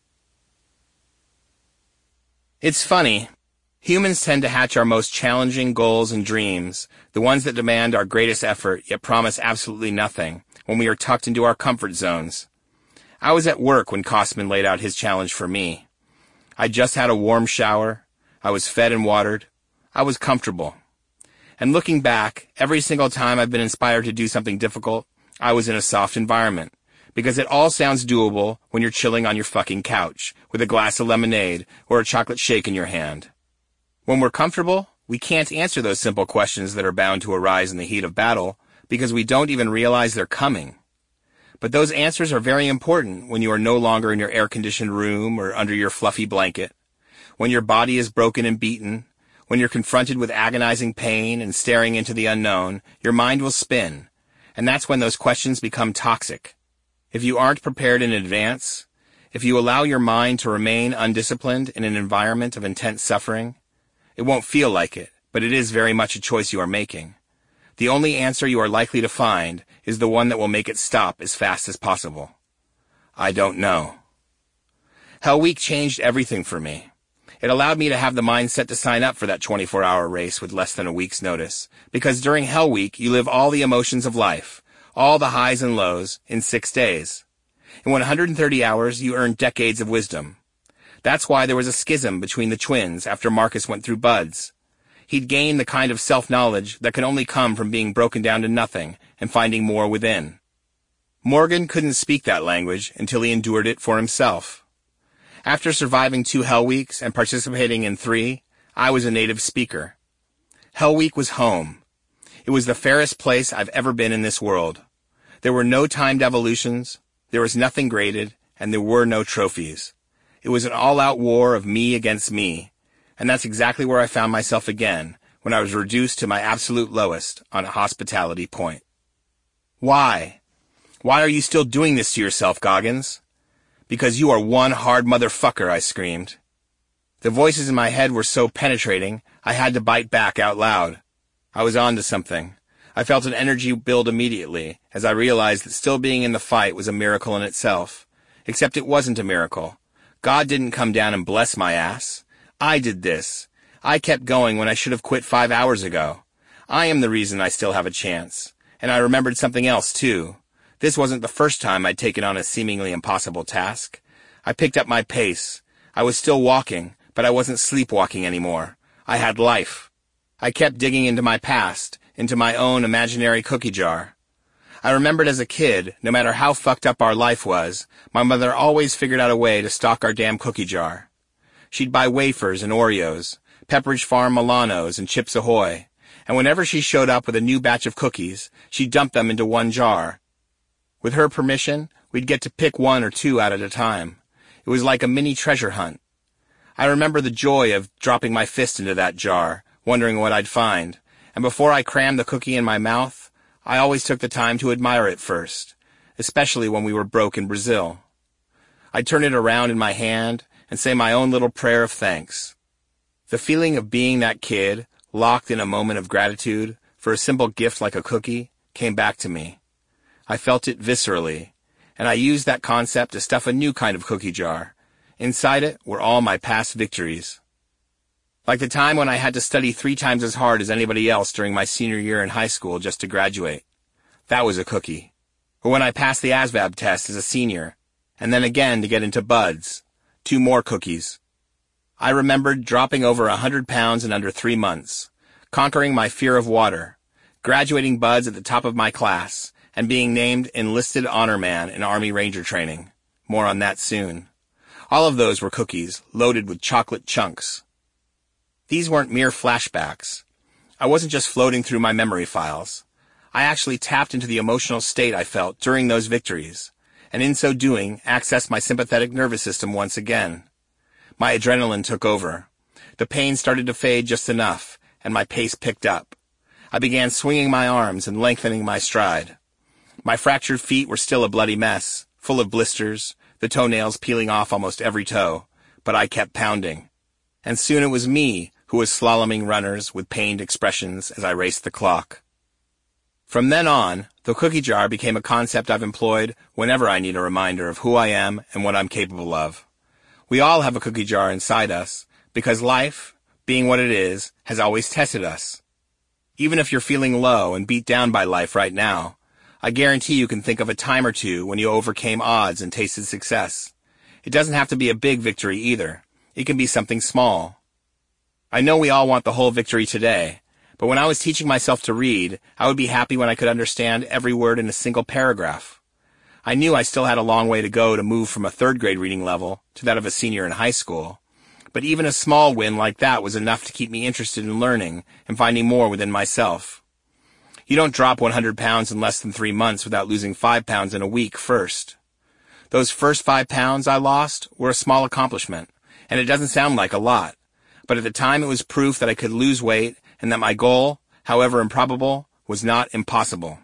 It's funny. Humans tend to hatch our most challenging goals and dreams, the ones that demand our greatest effort, yet promise absolutely nothing, when we are tucked into our comfort zones. I was at work when Kosman laid out his challenge for me. I just had a warm shower. I was fed and watered. I was comfortable. And looking back, every single time I've been inspired to do something difficult, I was in a soft environment. Because it all sounds doable when you're chilling on your fucking couch with a glass of lemonade or a chocolate shake in your hand. When we're comfortable, we can't answer those simple questions that are bound to arise in the heat of battle because we don't even realize they're coming. But those answers are very important when you are no longer in your air-conditioned room or under your fluffy blanket, when your body is broken and beaten, when you're confronted with agonizing pain and staring into the unknown, your mind will spin, and that's when those questions become toxic. If you aren't prepared in advance, if you allow your mind to remain undisciplined in an environment of intense suffering, it won't feel like it, but it is very much a choice you are making. The only answer you are likely to find is the one that will make it stop as fast as possible. I don't know. Hell Week changed everything for me. It allowed me to have the mindset to sign up for that 24-hour race with less than a week's notice, because during Hell Week, you live all the emotions of life, all the highs and lows, in 6 days. In 130 hours, you earn decades of wisdom. That's why there was a schism between the twins after Marcus went through Buds. He'd gained the kind of self-knowledge that can only come from being broken down to nothing and finding more within. Morgan couldn't speak that language until he endured it for himself. After surviving 2 Hell Weeks and participating in 3, I was a native speaker. Hell Week was home. It was the fairest place I've ever been in this world. There were no timed evolutions, there was nothing graded, and there were no trophies. It was an all-out war of me against me, and that's exactly where I found myself again when I was reduced to my absolute lowest on a hospitality point. Why? Why are you still doing this to yourself, Goggins? Because you are one hard motherfucker, I screamed. The voices in my head were so penetrating, I had to bite back out loud. I was on to something. I felt an energy build immediately as I realized that still being in the fight was a miracle in itself. Except it wasn't a miracle. God didn't come down and bless my ass. I did this. I kept going when I should have quit 5 hours ago. I am the reason I still have a chance. And I remembered something else, too. This wasn't the first time I'd taken on a seemingly impossible task. I picked up my pace. I was still walking, but I wasn't sleepwalking anymore. I had life. I kept digging into my past, into my own imaginary cookie jar. I remembered as a kid, no matter how fucked up our life was, my mother always figured out a way to stock our damn cookie jar. She'd buy wafers and Oreos, Pepperidge Farm Milanos and Chips Ahoy, and whenever she showed up with a new batch of cookies, she'd dump them into one jar. With her permission, we'd get to pick one or two out at a time. It was like a mini treasure hunt. I remember the joy of dropping my fist into that jar, wondering what I'd find, and before I crammed the cookie in my mouth, I always took the time to admire it first, especially when we were broke in Brazil. I'd turn it around in my hand and say my own little prayer of thanks. The feeling of being that kid, locked in a moment of gratitude for a simple gift like a cookie, came back to me. I felt it viscerally, and I used that concept to stuff a new kind of cookie jar. Inside it were all my past victories. Like the time when I had to study 3 times as hard as anybody else during my senior year in high school just to graduate. That was a cookie. Or when I passed the ASVAB test as a senior, and then again to get into BUD/S. 2 more cookies. I remembered dropping over 100 pounds in under 3 months, conquering my fear of water, graduating BUD/S at the top of my class, and being named Enlisted Honor Man in Army Ranger training. More on that soon. All of those were cookies, loaded with chocolate chunks. These weren't mere flashbacks. I wasn't just floating through my memory files. I actually tapped into the emotional state I felt during those victories, and in so doing, accessed my sympathetic nervous system once again. My adrenaline took over. The pain started to fade just enough, and my pace picked up. I began swinging my arms and lengthening my stride. My fractured feet were still a bloody mess, full of blisters, the toenails peeling off almost every toe, but I kept pounding. And soon it was me who was slaloming runners with pained expressions as I raced the clock. From then on, the cookie jar became a concept I've employed whenever I need a reminder of who I am and what I'm capable of. We all have a cookie jar inside us, because life, being what it is, has always tested us. Even if you're feeling low and beat down by life right now, I guarantee you can think of a time or two when you overcame odds and tasted success. It doesn't have to be a big victory either. It can be something small. I know we all want the whole victory today, but when I was teaching myself to read, I would be happy when I could understand every word in a single paragraph. I knew I still had a long way to go to move from a 3rd grade reading level to that of a senior in high school, but even a small win like that was enough to keep me interested in learning and finding more within myself. You don't drop 100 pounds in less than 3 months without losing 5 pounds in a week first. Those first 5 pounds I lost were a small accomplishment, and it doesn't sound like a lot, but at the time it was proof that I could lose weight and that my goal, however improbable, was not impossible.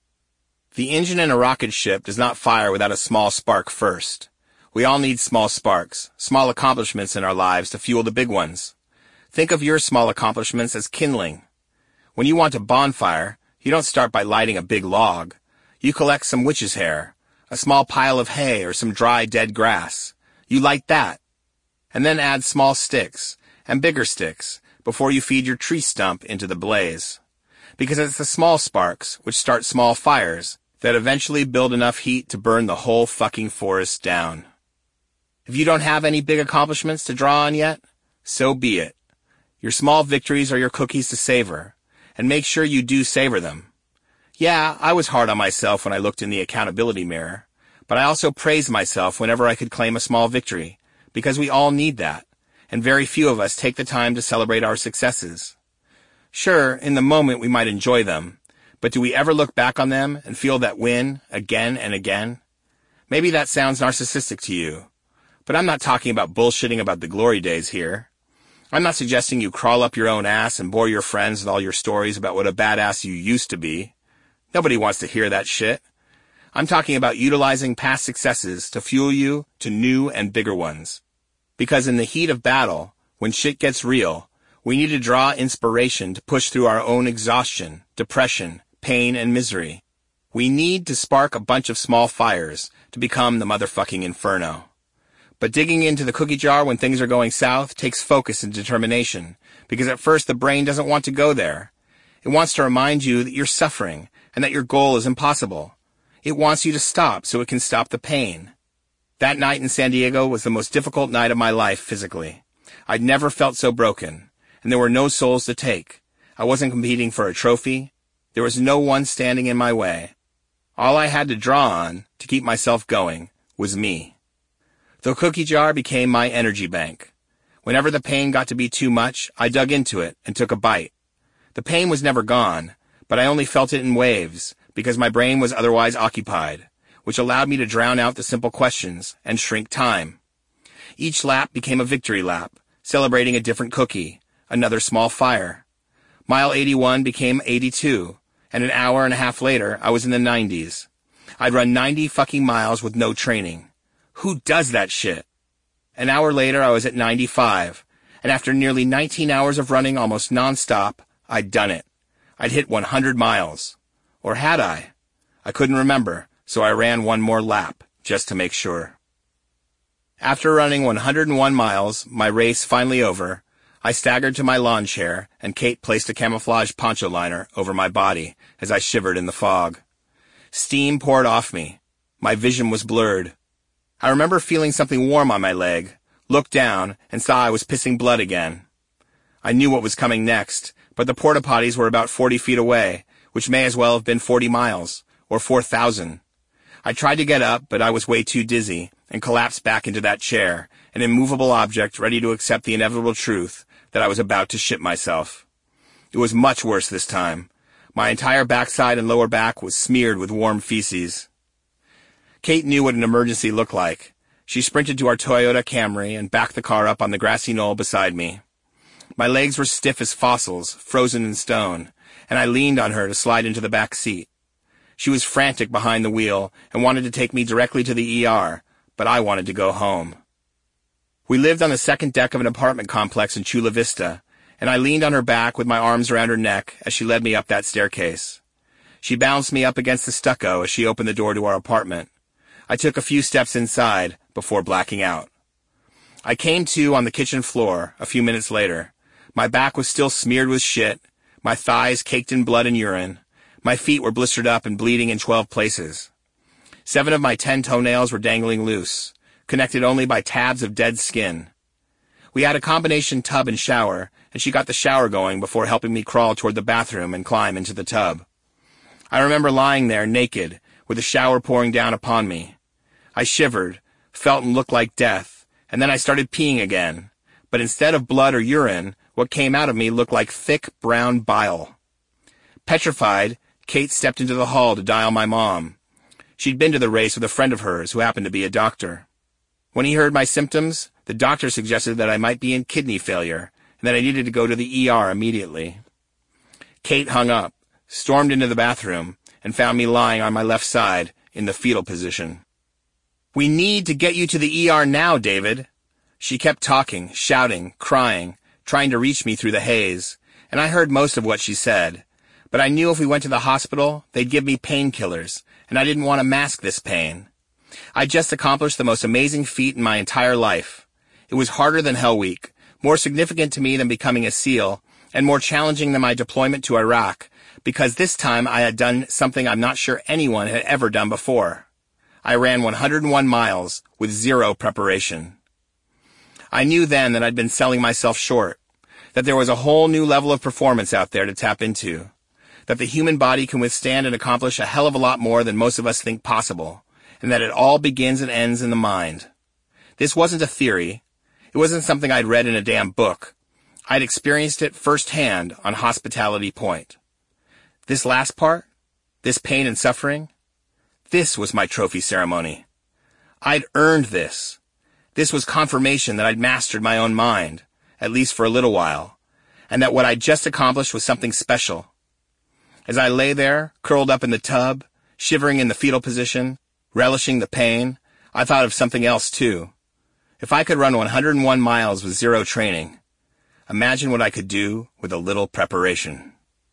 The engine in a rocket ship does not fire without a small spark first. We all need small sparks, small accomplishments in our lives to fuel the big ones. Think of your small accomplishments as kindling. When you want a bonfire, you don't start by lighting a big log. You collect some witch's hair, a small pile of hay or some dry dead grass. You light that, and then add small sticks and bigger sticks before you feed your tree stump into the blaze. Because it's the small sparks, which start small fires, that eventually build enough heat to burn the whole fucking forest down. If you don't have any big accomplishments to draw on yet, so be it. Your small victories are your cookies to savor, and make sure you do savor them. Yeah, I was hard on myself when I looked in the accountability mirror, but I also praised myself whenever I could claim a small victory, because we all need that, and very few of us take the time to celebrate our successes. Sure, in the moment we might enjoy them, but do we ever look back on them and feel that win again and again? Maybe that sounds narcissistic to you, but I'm not talking about bullshitting about the glory days here. I'm not suggesting you crawl up your own ass and bore your friends with all your stories about what a badass you used to be. Nobody wants to hear that shit. I'm talking about utilizing past successes to fuel you to new and bigger ones. Because in the heat of battle, when shit gets real, we need to draw inspiration to push through our own exhaustion, depression, pain, and misery. We need to spark a bunch of small fires to become the motherfucking inferno. But digging into the cookie jar when things are going south takes focus and determination, because at first the brain doesn't want to go there. It wants to remind you that you're suffering and that your goal is impossible. It wants you to stop so it can stop the pain. That night in San Diego was the most difficult night of my life physically. I'd never felt so broken, and there were no souls to take. I wasn't competing for a trophy. There was no one standing in my way. All I had to draw on to keep myself going was me. The cookie jar became my energy bank. Whenever the pain got to be too much, I dug into it and took a bite. The pain was never gone, but I only felt it in waves, because my brain was otherwise occupied, which allowed me to drown out the simple questions and shrink time. Each lap became a victory lap, celebrating a different cookie, another small fire. Mile 81 became 82, and an hour and a half later, I was in the 90s. I'd run 90 fucking miles with no training. Who does that shit? An hour later, I was at 95, and after nearly 19 hours of running almost nonstop, I'd done it. I'd hit 100 miles. Or had I? I couldn't remember, so I ran one more lap, just to make sure. After running 101 miles, my race finally over, I staggered to my lawn chair, and Kate placed a camouflage poncho liner over my body as I shivered in the fog. Steam poured off me. My vision was blurred. I remember feeling something warm on my leg, looked down, and saw I was pissing blood again. I knew what was coming next, but the porta potties were about 40 feet away, which may as well have been 40 miles, or 4,000. I tried to get up, but I was way too dizzy, and collapsed back into that chair, an immovable object ready to accept the inevitable truth that I was about to shit myself. It was much worse this time. My entire backside and lower back was smeared with warm feces. Kate knew what an emergency looked like. She sprinted to our Toyota Camry and backed the car up on the grassy knoll beside me. My legs were stiff as fossils, frozen in stone, and I leaned on her to slide into the back seat. She was frantic behind the wheel and wanted to take me directly to the ER, but I wanted to go home. We lived on the second deck of an apartment complex in Chula Vista, and I leaned on her back with my arms around her neck as she led me up that staircase. She bounced me up against the stucco as she opened the door to our apartment. I took a few steps inside before blacking out. I came to on the kitchen floor a few minutes later. My back was still smeared with shit, my thighs caked in blood and urine. My feet were blistered up and bleeding in 12 places. 7 of my 10 toenails were dangling loose, connected only by tabs of dead skin. We had a combination tub and shower, and she got the shower going before helping me crawl toward the bathroom and climb into the tub. I remember lying there naked, with the shower pouring down upon me. I shivered, felt and looked like death, and then I started peeing again. But instead of blood or urine, what came out of me looked like thick brown bile. Petrified, Kate stepped into the hall to dial my mom. She'd been to the race with a friend of hers who happened to be a doctor. When he heard my symptoms, the doctor suggested that I might be in kidney failure and that I needed to go to the ER immediately. Kate hung up, stormed into the bathroom, and found me lying on my left side in the fetal position. "We need to get you to the ER now, David." She kept talking, shouting, crying, trying to reach me through the haze, and I heard most of what she said. But I knew if we went to the hospital, they'd give me painkillers, and I didn't want to mask this pain. I'd just accomplished the most amazing feat in my entire life. It was harder than Hell Week, more significant to me than becoming a SEAL, and more challenging than my deployment to Iraq, because this time I had done something I'm not sure anyone had ever done before. I ran 101 miles with 0 preparation. I knew then that I'd been selling myself short, that there was a whole new level of performance out there to tap into, that the human body can withstand and accomplish a hell of a lot more than most of us think possible, and that it all begins and ends in the mind. This wasn't a theory. It wasn't something I'd read in a damn book. I'd experienced it firsthand on Hospitality Point. This last part, this pain and suffering, this was my trophy ceremony. I'd earned this. This was confirmation that I'd mastered my own mind, at least for a little while, and that what I'd just accomplished was something special. As I lay there, curled up in the tub, shivering in the fetal position, relishing the pain, I thought of something else too. If I could run 101 miles with zero training, imagine what I could do with a little preparation.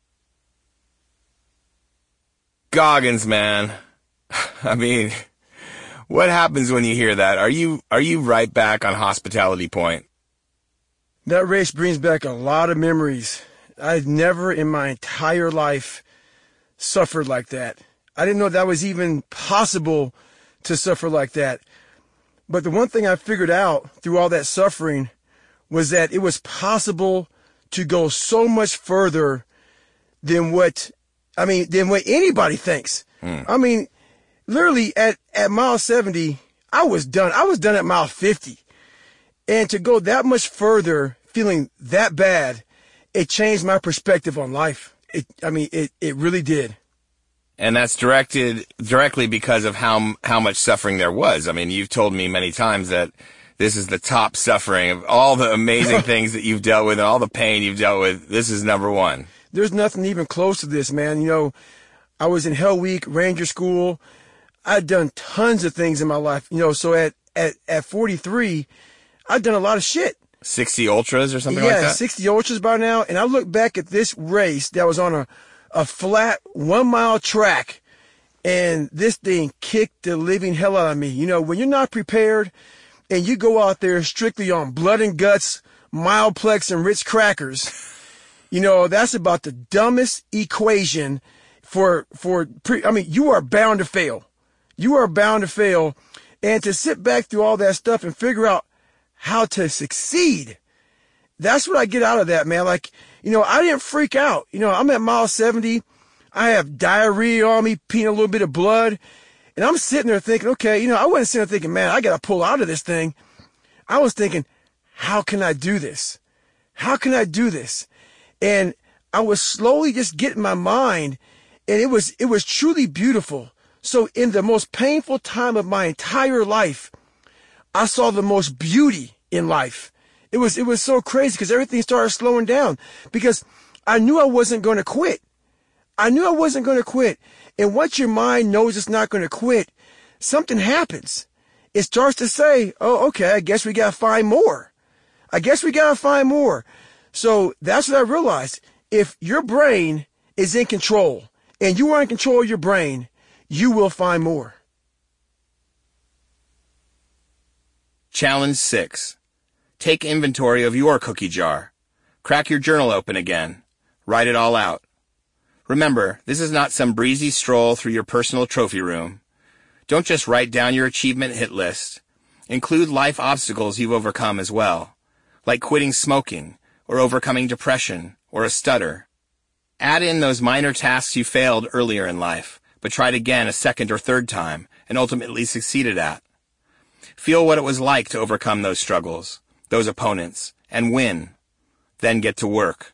Goggins, man. I mean, what happens when you hear that? Are you right back on Hospitality Point? That race brings back a lot of memories. I've never in my entire life suffered like that. I didn't know that was even possible to suffer like that. But the one thing I figured out through all that suffering was that it was possible to go so much further than what anybody thinks. I mean, literally at mile 70, I was done. I was done at mile 50. And to go that much further, feeling that bad, it changed my perspective on life. It really did. And that's directly because of how much suffering there was. I mean, you've told me many times that this is the top suffering of all the amazing things that you've dealt with and all the pain you've dealt with. This is number one. There's nothing even close to this, man. You know, I was in Hell Week, Ranger School. I'd done tons of things in my life. You know, so at 43, I'd done a lot of shit. 60 ultras or something like that? Yeah, 60 ultras by now. And I look back at this race that was on a flat 1 mile track, and this thing kicked the living hell out of me. You know, when you're not prepared and you go out there strictly on blood and guts, Mileplex and Ritz crackers, you know, that's about the dumbest equation you are bound to fail. You are bound to fail. And to sit back through all that stuff and figure out how to succeed, that's what I get out of that, man. Like, you know, I didn't freak out. You know, I'm at mile 70. I have diarrhea on me, peeing a little bit of blood. And I'm sitting there thinking, okay, you know, I wasn't sitting there thinking, man, I got to pull out of this thing. I was thinking, how can I do this? How can I do this? And I was slowly just getting my mind, and it was truly beautiful. So in the most painful time of my entire life, I saw the most beauty in life. It was so crazy because everything started slowing down because I knew I wasn't going to quit. I knew I wasn't going to quit. And once your mind knows it's not going to quit, something happens. It starts to say, oh, okay, I guess we got to find more. So that's what I realized. If your brain is in control and you are in control of your brain, you will find more. Challenge 6. Take inventory of your cookie jar. Crack your journal open again. Write it all out. Remember, this is not some breezy stroll through your personal trophy room. Don't just write down your achievement hit list. Include life obstacles you've overcome as well, like quitting smoking, or overcoming depression, or a stutter. Add in those minor tasks you failed earlier in life, but tried again a second or third time, and ultimately succeeded at. Feel what it was like to overcome those struggles, those opponents, and win. Then get to work.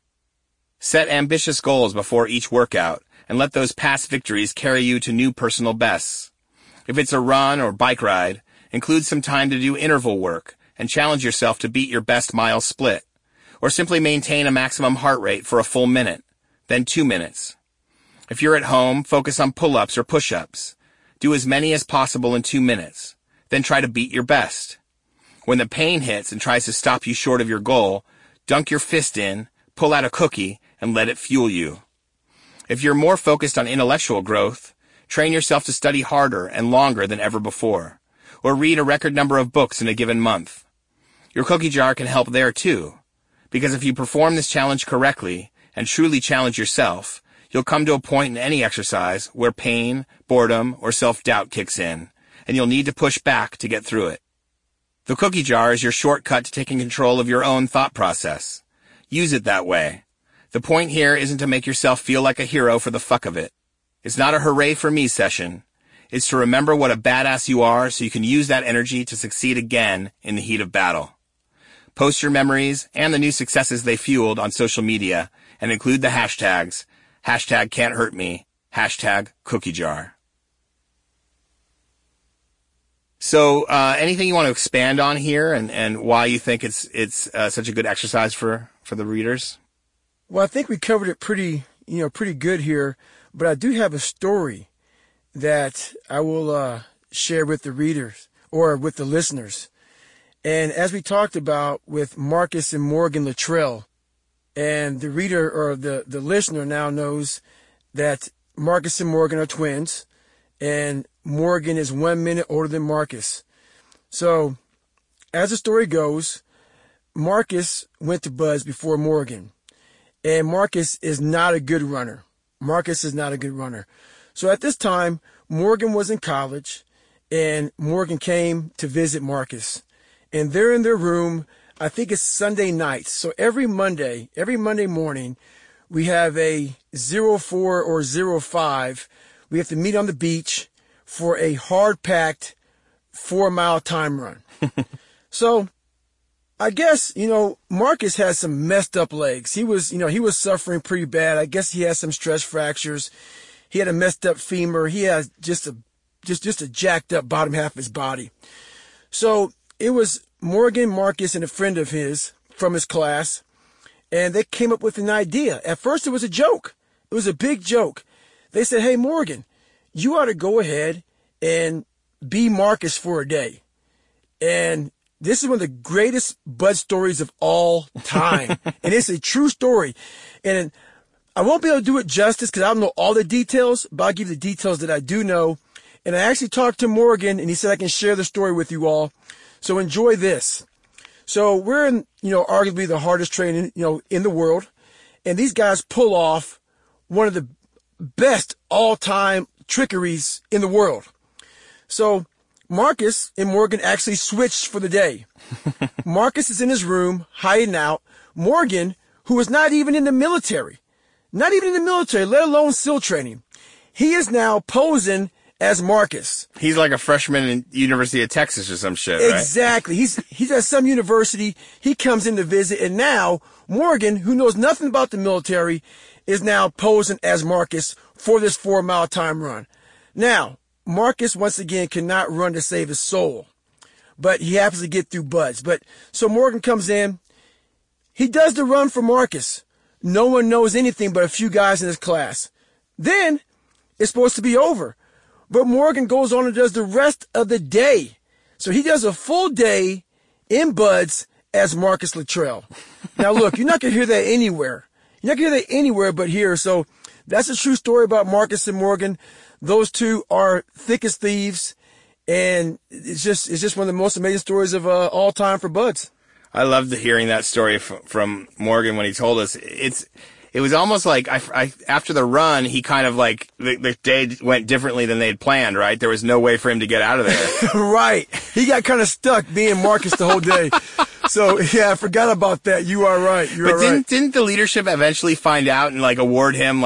Set ambitious goals before each workout, and let those past victories carry you to new personal bests. If it's a run or bike ride, include some time to do interval work, and challenge yourself to beat your best mile split. Or simply maintain a maximum heart rate for a full minute, then 2 minutes. If you're at home, focus on pull-ups or push-ups. Do as many as possible in 2 minutes. Then try to beat your best. When the pain hits and tries to stop you short of your goal, dunk your fist in, pull out a cookie, and let it fuel you. If you're more focused on intellectual growth, train yourself to study harder and longer than ever before, or read a record number of books in a given month. Your cookie jar can help there too, because if you perform this challenge correctly and truly challenge yourself, you'll come to a point in any exercise where pain, boredom, or self-doubt kicks in, and you'll need to push back to get through it. The cookie jar is your shortcut to taking control of your own thought process. Use it that way. The point here isn't to make yourself feel like a hero for the fuck of it. It's not a hooray for me session. It's to remember what a badass you are so you can use that energy to succeed again in the heat of battle. Post your memories and the new successes they fueled on social media and include the hashtags, #Can'tHurtMe, #CookieJar. So, anything you want to expand on here, and why you think it's such a good exercise for the readers? Well, I think we covered it pretty good here, but I do have a story that I will share with the readers or with the listeners. And as we talked about with Marcus and Morgan Luttrell, and the reader or the listener now knows that Marcus and Morgan are twins, and Morgan is 1 minute older than Marcus. So, as the story goes, Marcus went to BUD/S before Morgan. And Marcus is not a good runner. So at this time, Morgan was in college, and Morgan came to visit Marcus. And they're in their room, I think it's Sunday nights. So every Monday morning, we have a 04 or 05. We have to meet on the beach for a hard-packed 4-mile time run. So I guess, Marcus has some messed up legs. He was suffering pretty bad. I guess he has some stress fractures. He had a messed up femur. He has just a jacked up bottom half of his body. So it was Morgan, Marcus, and a friend of his from his class, and they came up with an idea. At first it was a joke. It was a big joke. They said, "Hey, Morgan, you ought to go ahead and be Marcus for a day." And this is one of the greatest BUD/S stories of all time. And it's a true story. And I won't be able to do it justice because I don't know all the details, but I'll give you the details that I do know. And I actually talked to Morgan, and he said I can share the story with you all. So enjoy this. So we're in, arguably the hardest training, in the world. And these guys pull off one of the best all-time trickeries in the world. So Marcus and Morgan actually switched for the day. Marcus is in his room, hiding out. Morgan, who is not even in the military, let alone SEAL training, he is now posing as Marcus. He's like a freshman in University of Texas or some shit, right? Exactly. He's at some university. He comes in to visit, and now Morgan, who knows nothing about the military, is now posing as Marcus for this 4-mile time run. Now, Marcus, once again, cannot run to save his soul, but he happens to get through BUD/S. So Morgan comes in. He does the run for Marcus. No one knows anything but a few guys in his class. Then it's supposed to be over, but Morgan goes on and does the rest of the day. So he does a full day in BUD/S as Marcus Luttrell. Now look, you're not going to hear that anywhere. But here. So that's a true story about Marcus and Morgan. Those two are thick as thieves, and it's just one of the most amazing stories of all time for BUD/S. I loved hearing that story from Morgan when he told us. It was almost like after the run, he kind of like the day went differently than they'd planned, right? There was no way for him to get out of there. Right. He got kind of stuck being Marcus the whole day. So, yeah, I forgot about that. You are right. Didn't the leadership eventually find out and like award him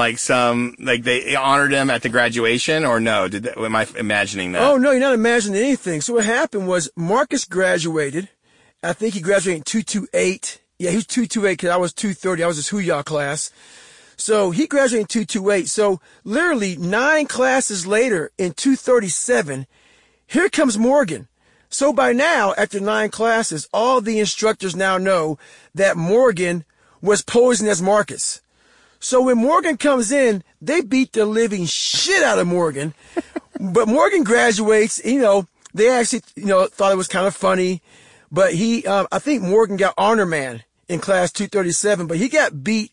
they honored him at the graduation, or no? Am I imagining that? Oh, no, you're not imagining anything. So what happened was Marcus graduated. I think he graduated in 228. Yeah, he was 228 because I was 230. I was his Hoo-Yah class. So he graduated in 228. So literally 9 classes later in 237, here comes Morgan. So by now, after 9 classes, all the instructors now know that Morgan was posing as Marcus. So when Morgan comes in, they beat the living shit out of Morgan. But Morgan graduates, they actually, thought it was kind of funny. But I think Morgan got honor man in class 237, but he got beat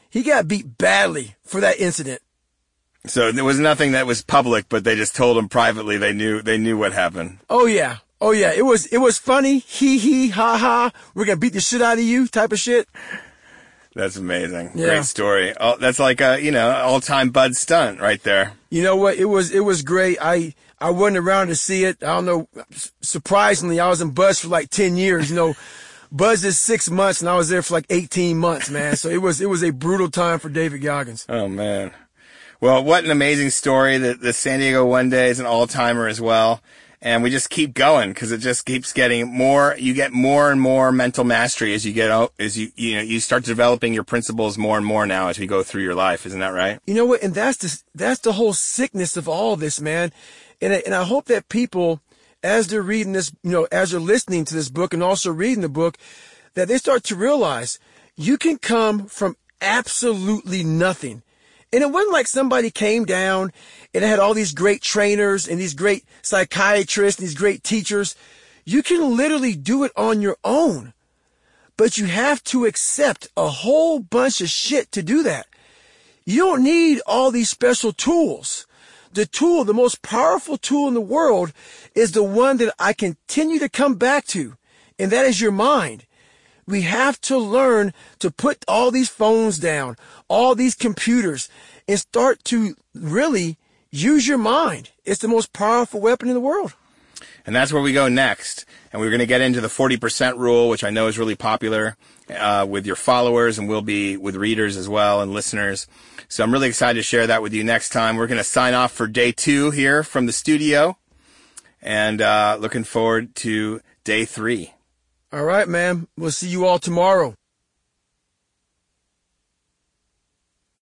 badly for that incident. So there was nothing that was public, but they just told him privately. They knew what happened. Oh yeah. It was funny. Hee ha ha. We're going to beat the shit out of you type of shit. That's amazing. Yeah. Great story. Oh, that's like all-time BUD/S stunt right there. You know what? It was great. I wasn't around to see it. I don't know. Surprisingly, I was in BUD/S for like 10 years. BUD/S is 6 months, and I was there for like 18 months, man. So it was a brutal time for David Goggins. Oh, man. Well, what an amazing story. The San Diego One Day is an all-timer as well. And we just keep going because it just keeps getting more. You get more and more mental mastery as you start developing your principles more and more now as we go through your life. Isn't that right? You know what? And that's the whole sickness of all this, man. And I hope that people, as they're reading this, as they're listening to this book and also reading the book, that they start to realize you can come from absolutely nothing. And it wasn't like somebody came down and had all these great trainers and these great psychiatrists, and these great teachers. You can literally do it on your own, but you have to accept a whole bunch of shit to do that. You don't need all these special tools. The most powerful tool in the world is the one that I continue to come back to, and that is your mind. We have to learn to put all these phones down, all these computers, and start to really use your mind. It's the most powerful weapon in the world. And that's where we go next. And we're going to get into the 40% rule, which I know is really popular with your followers and will be with readers as well and listeners. So I'm really excited to share that with you next time. We're going to sign off for day 2 here from the studio, and looking forward to day 3. All right, man. We'll see you all tomorrow.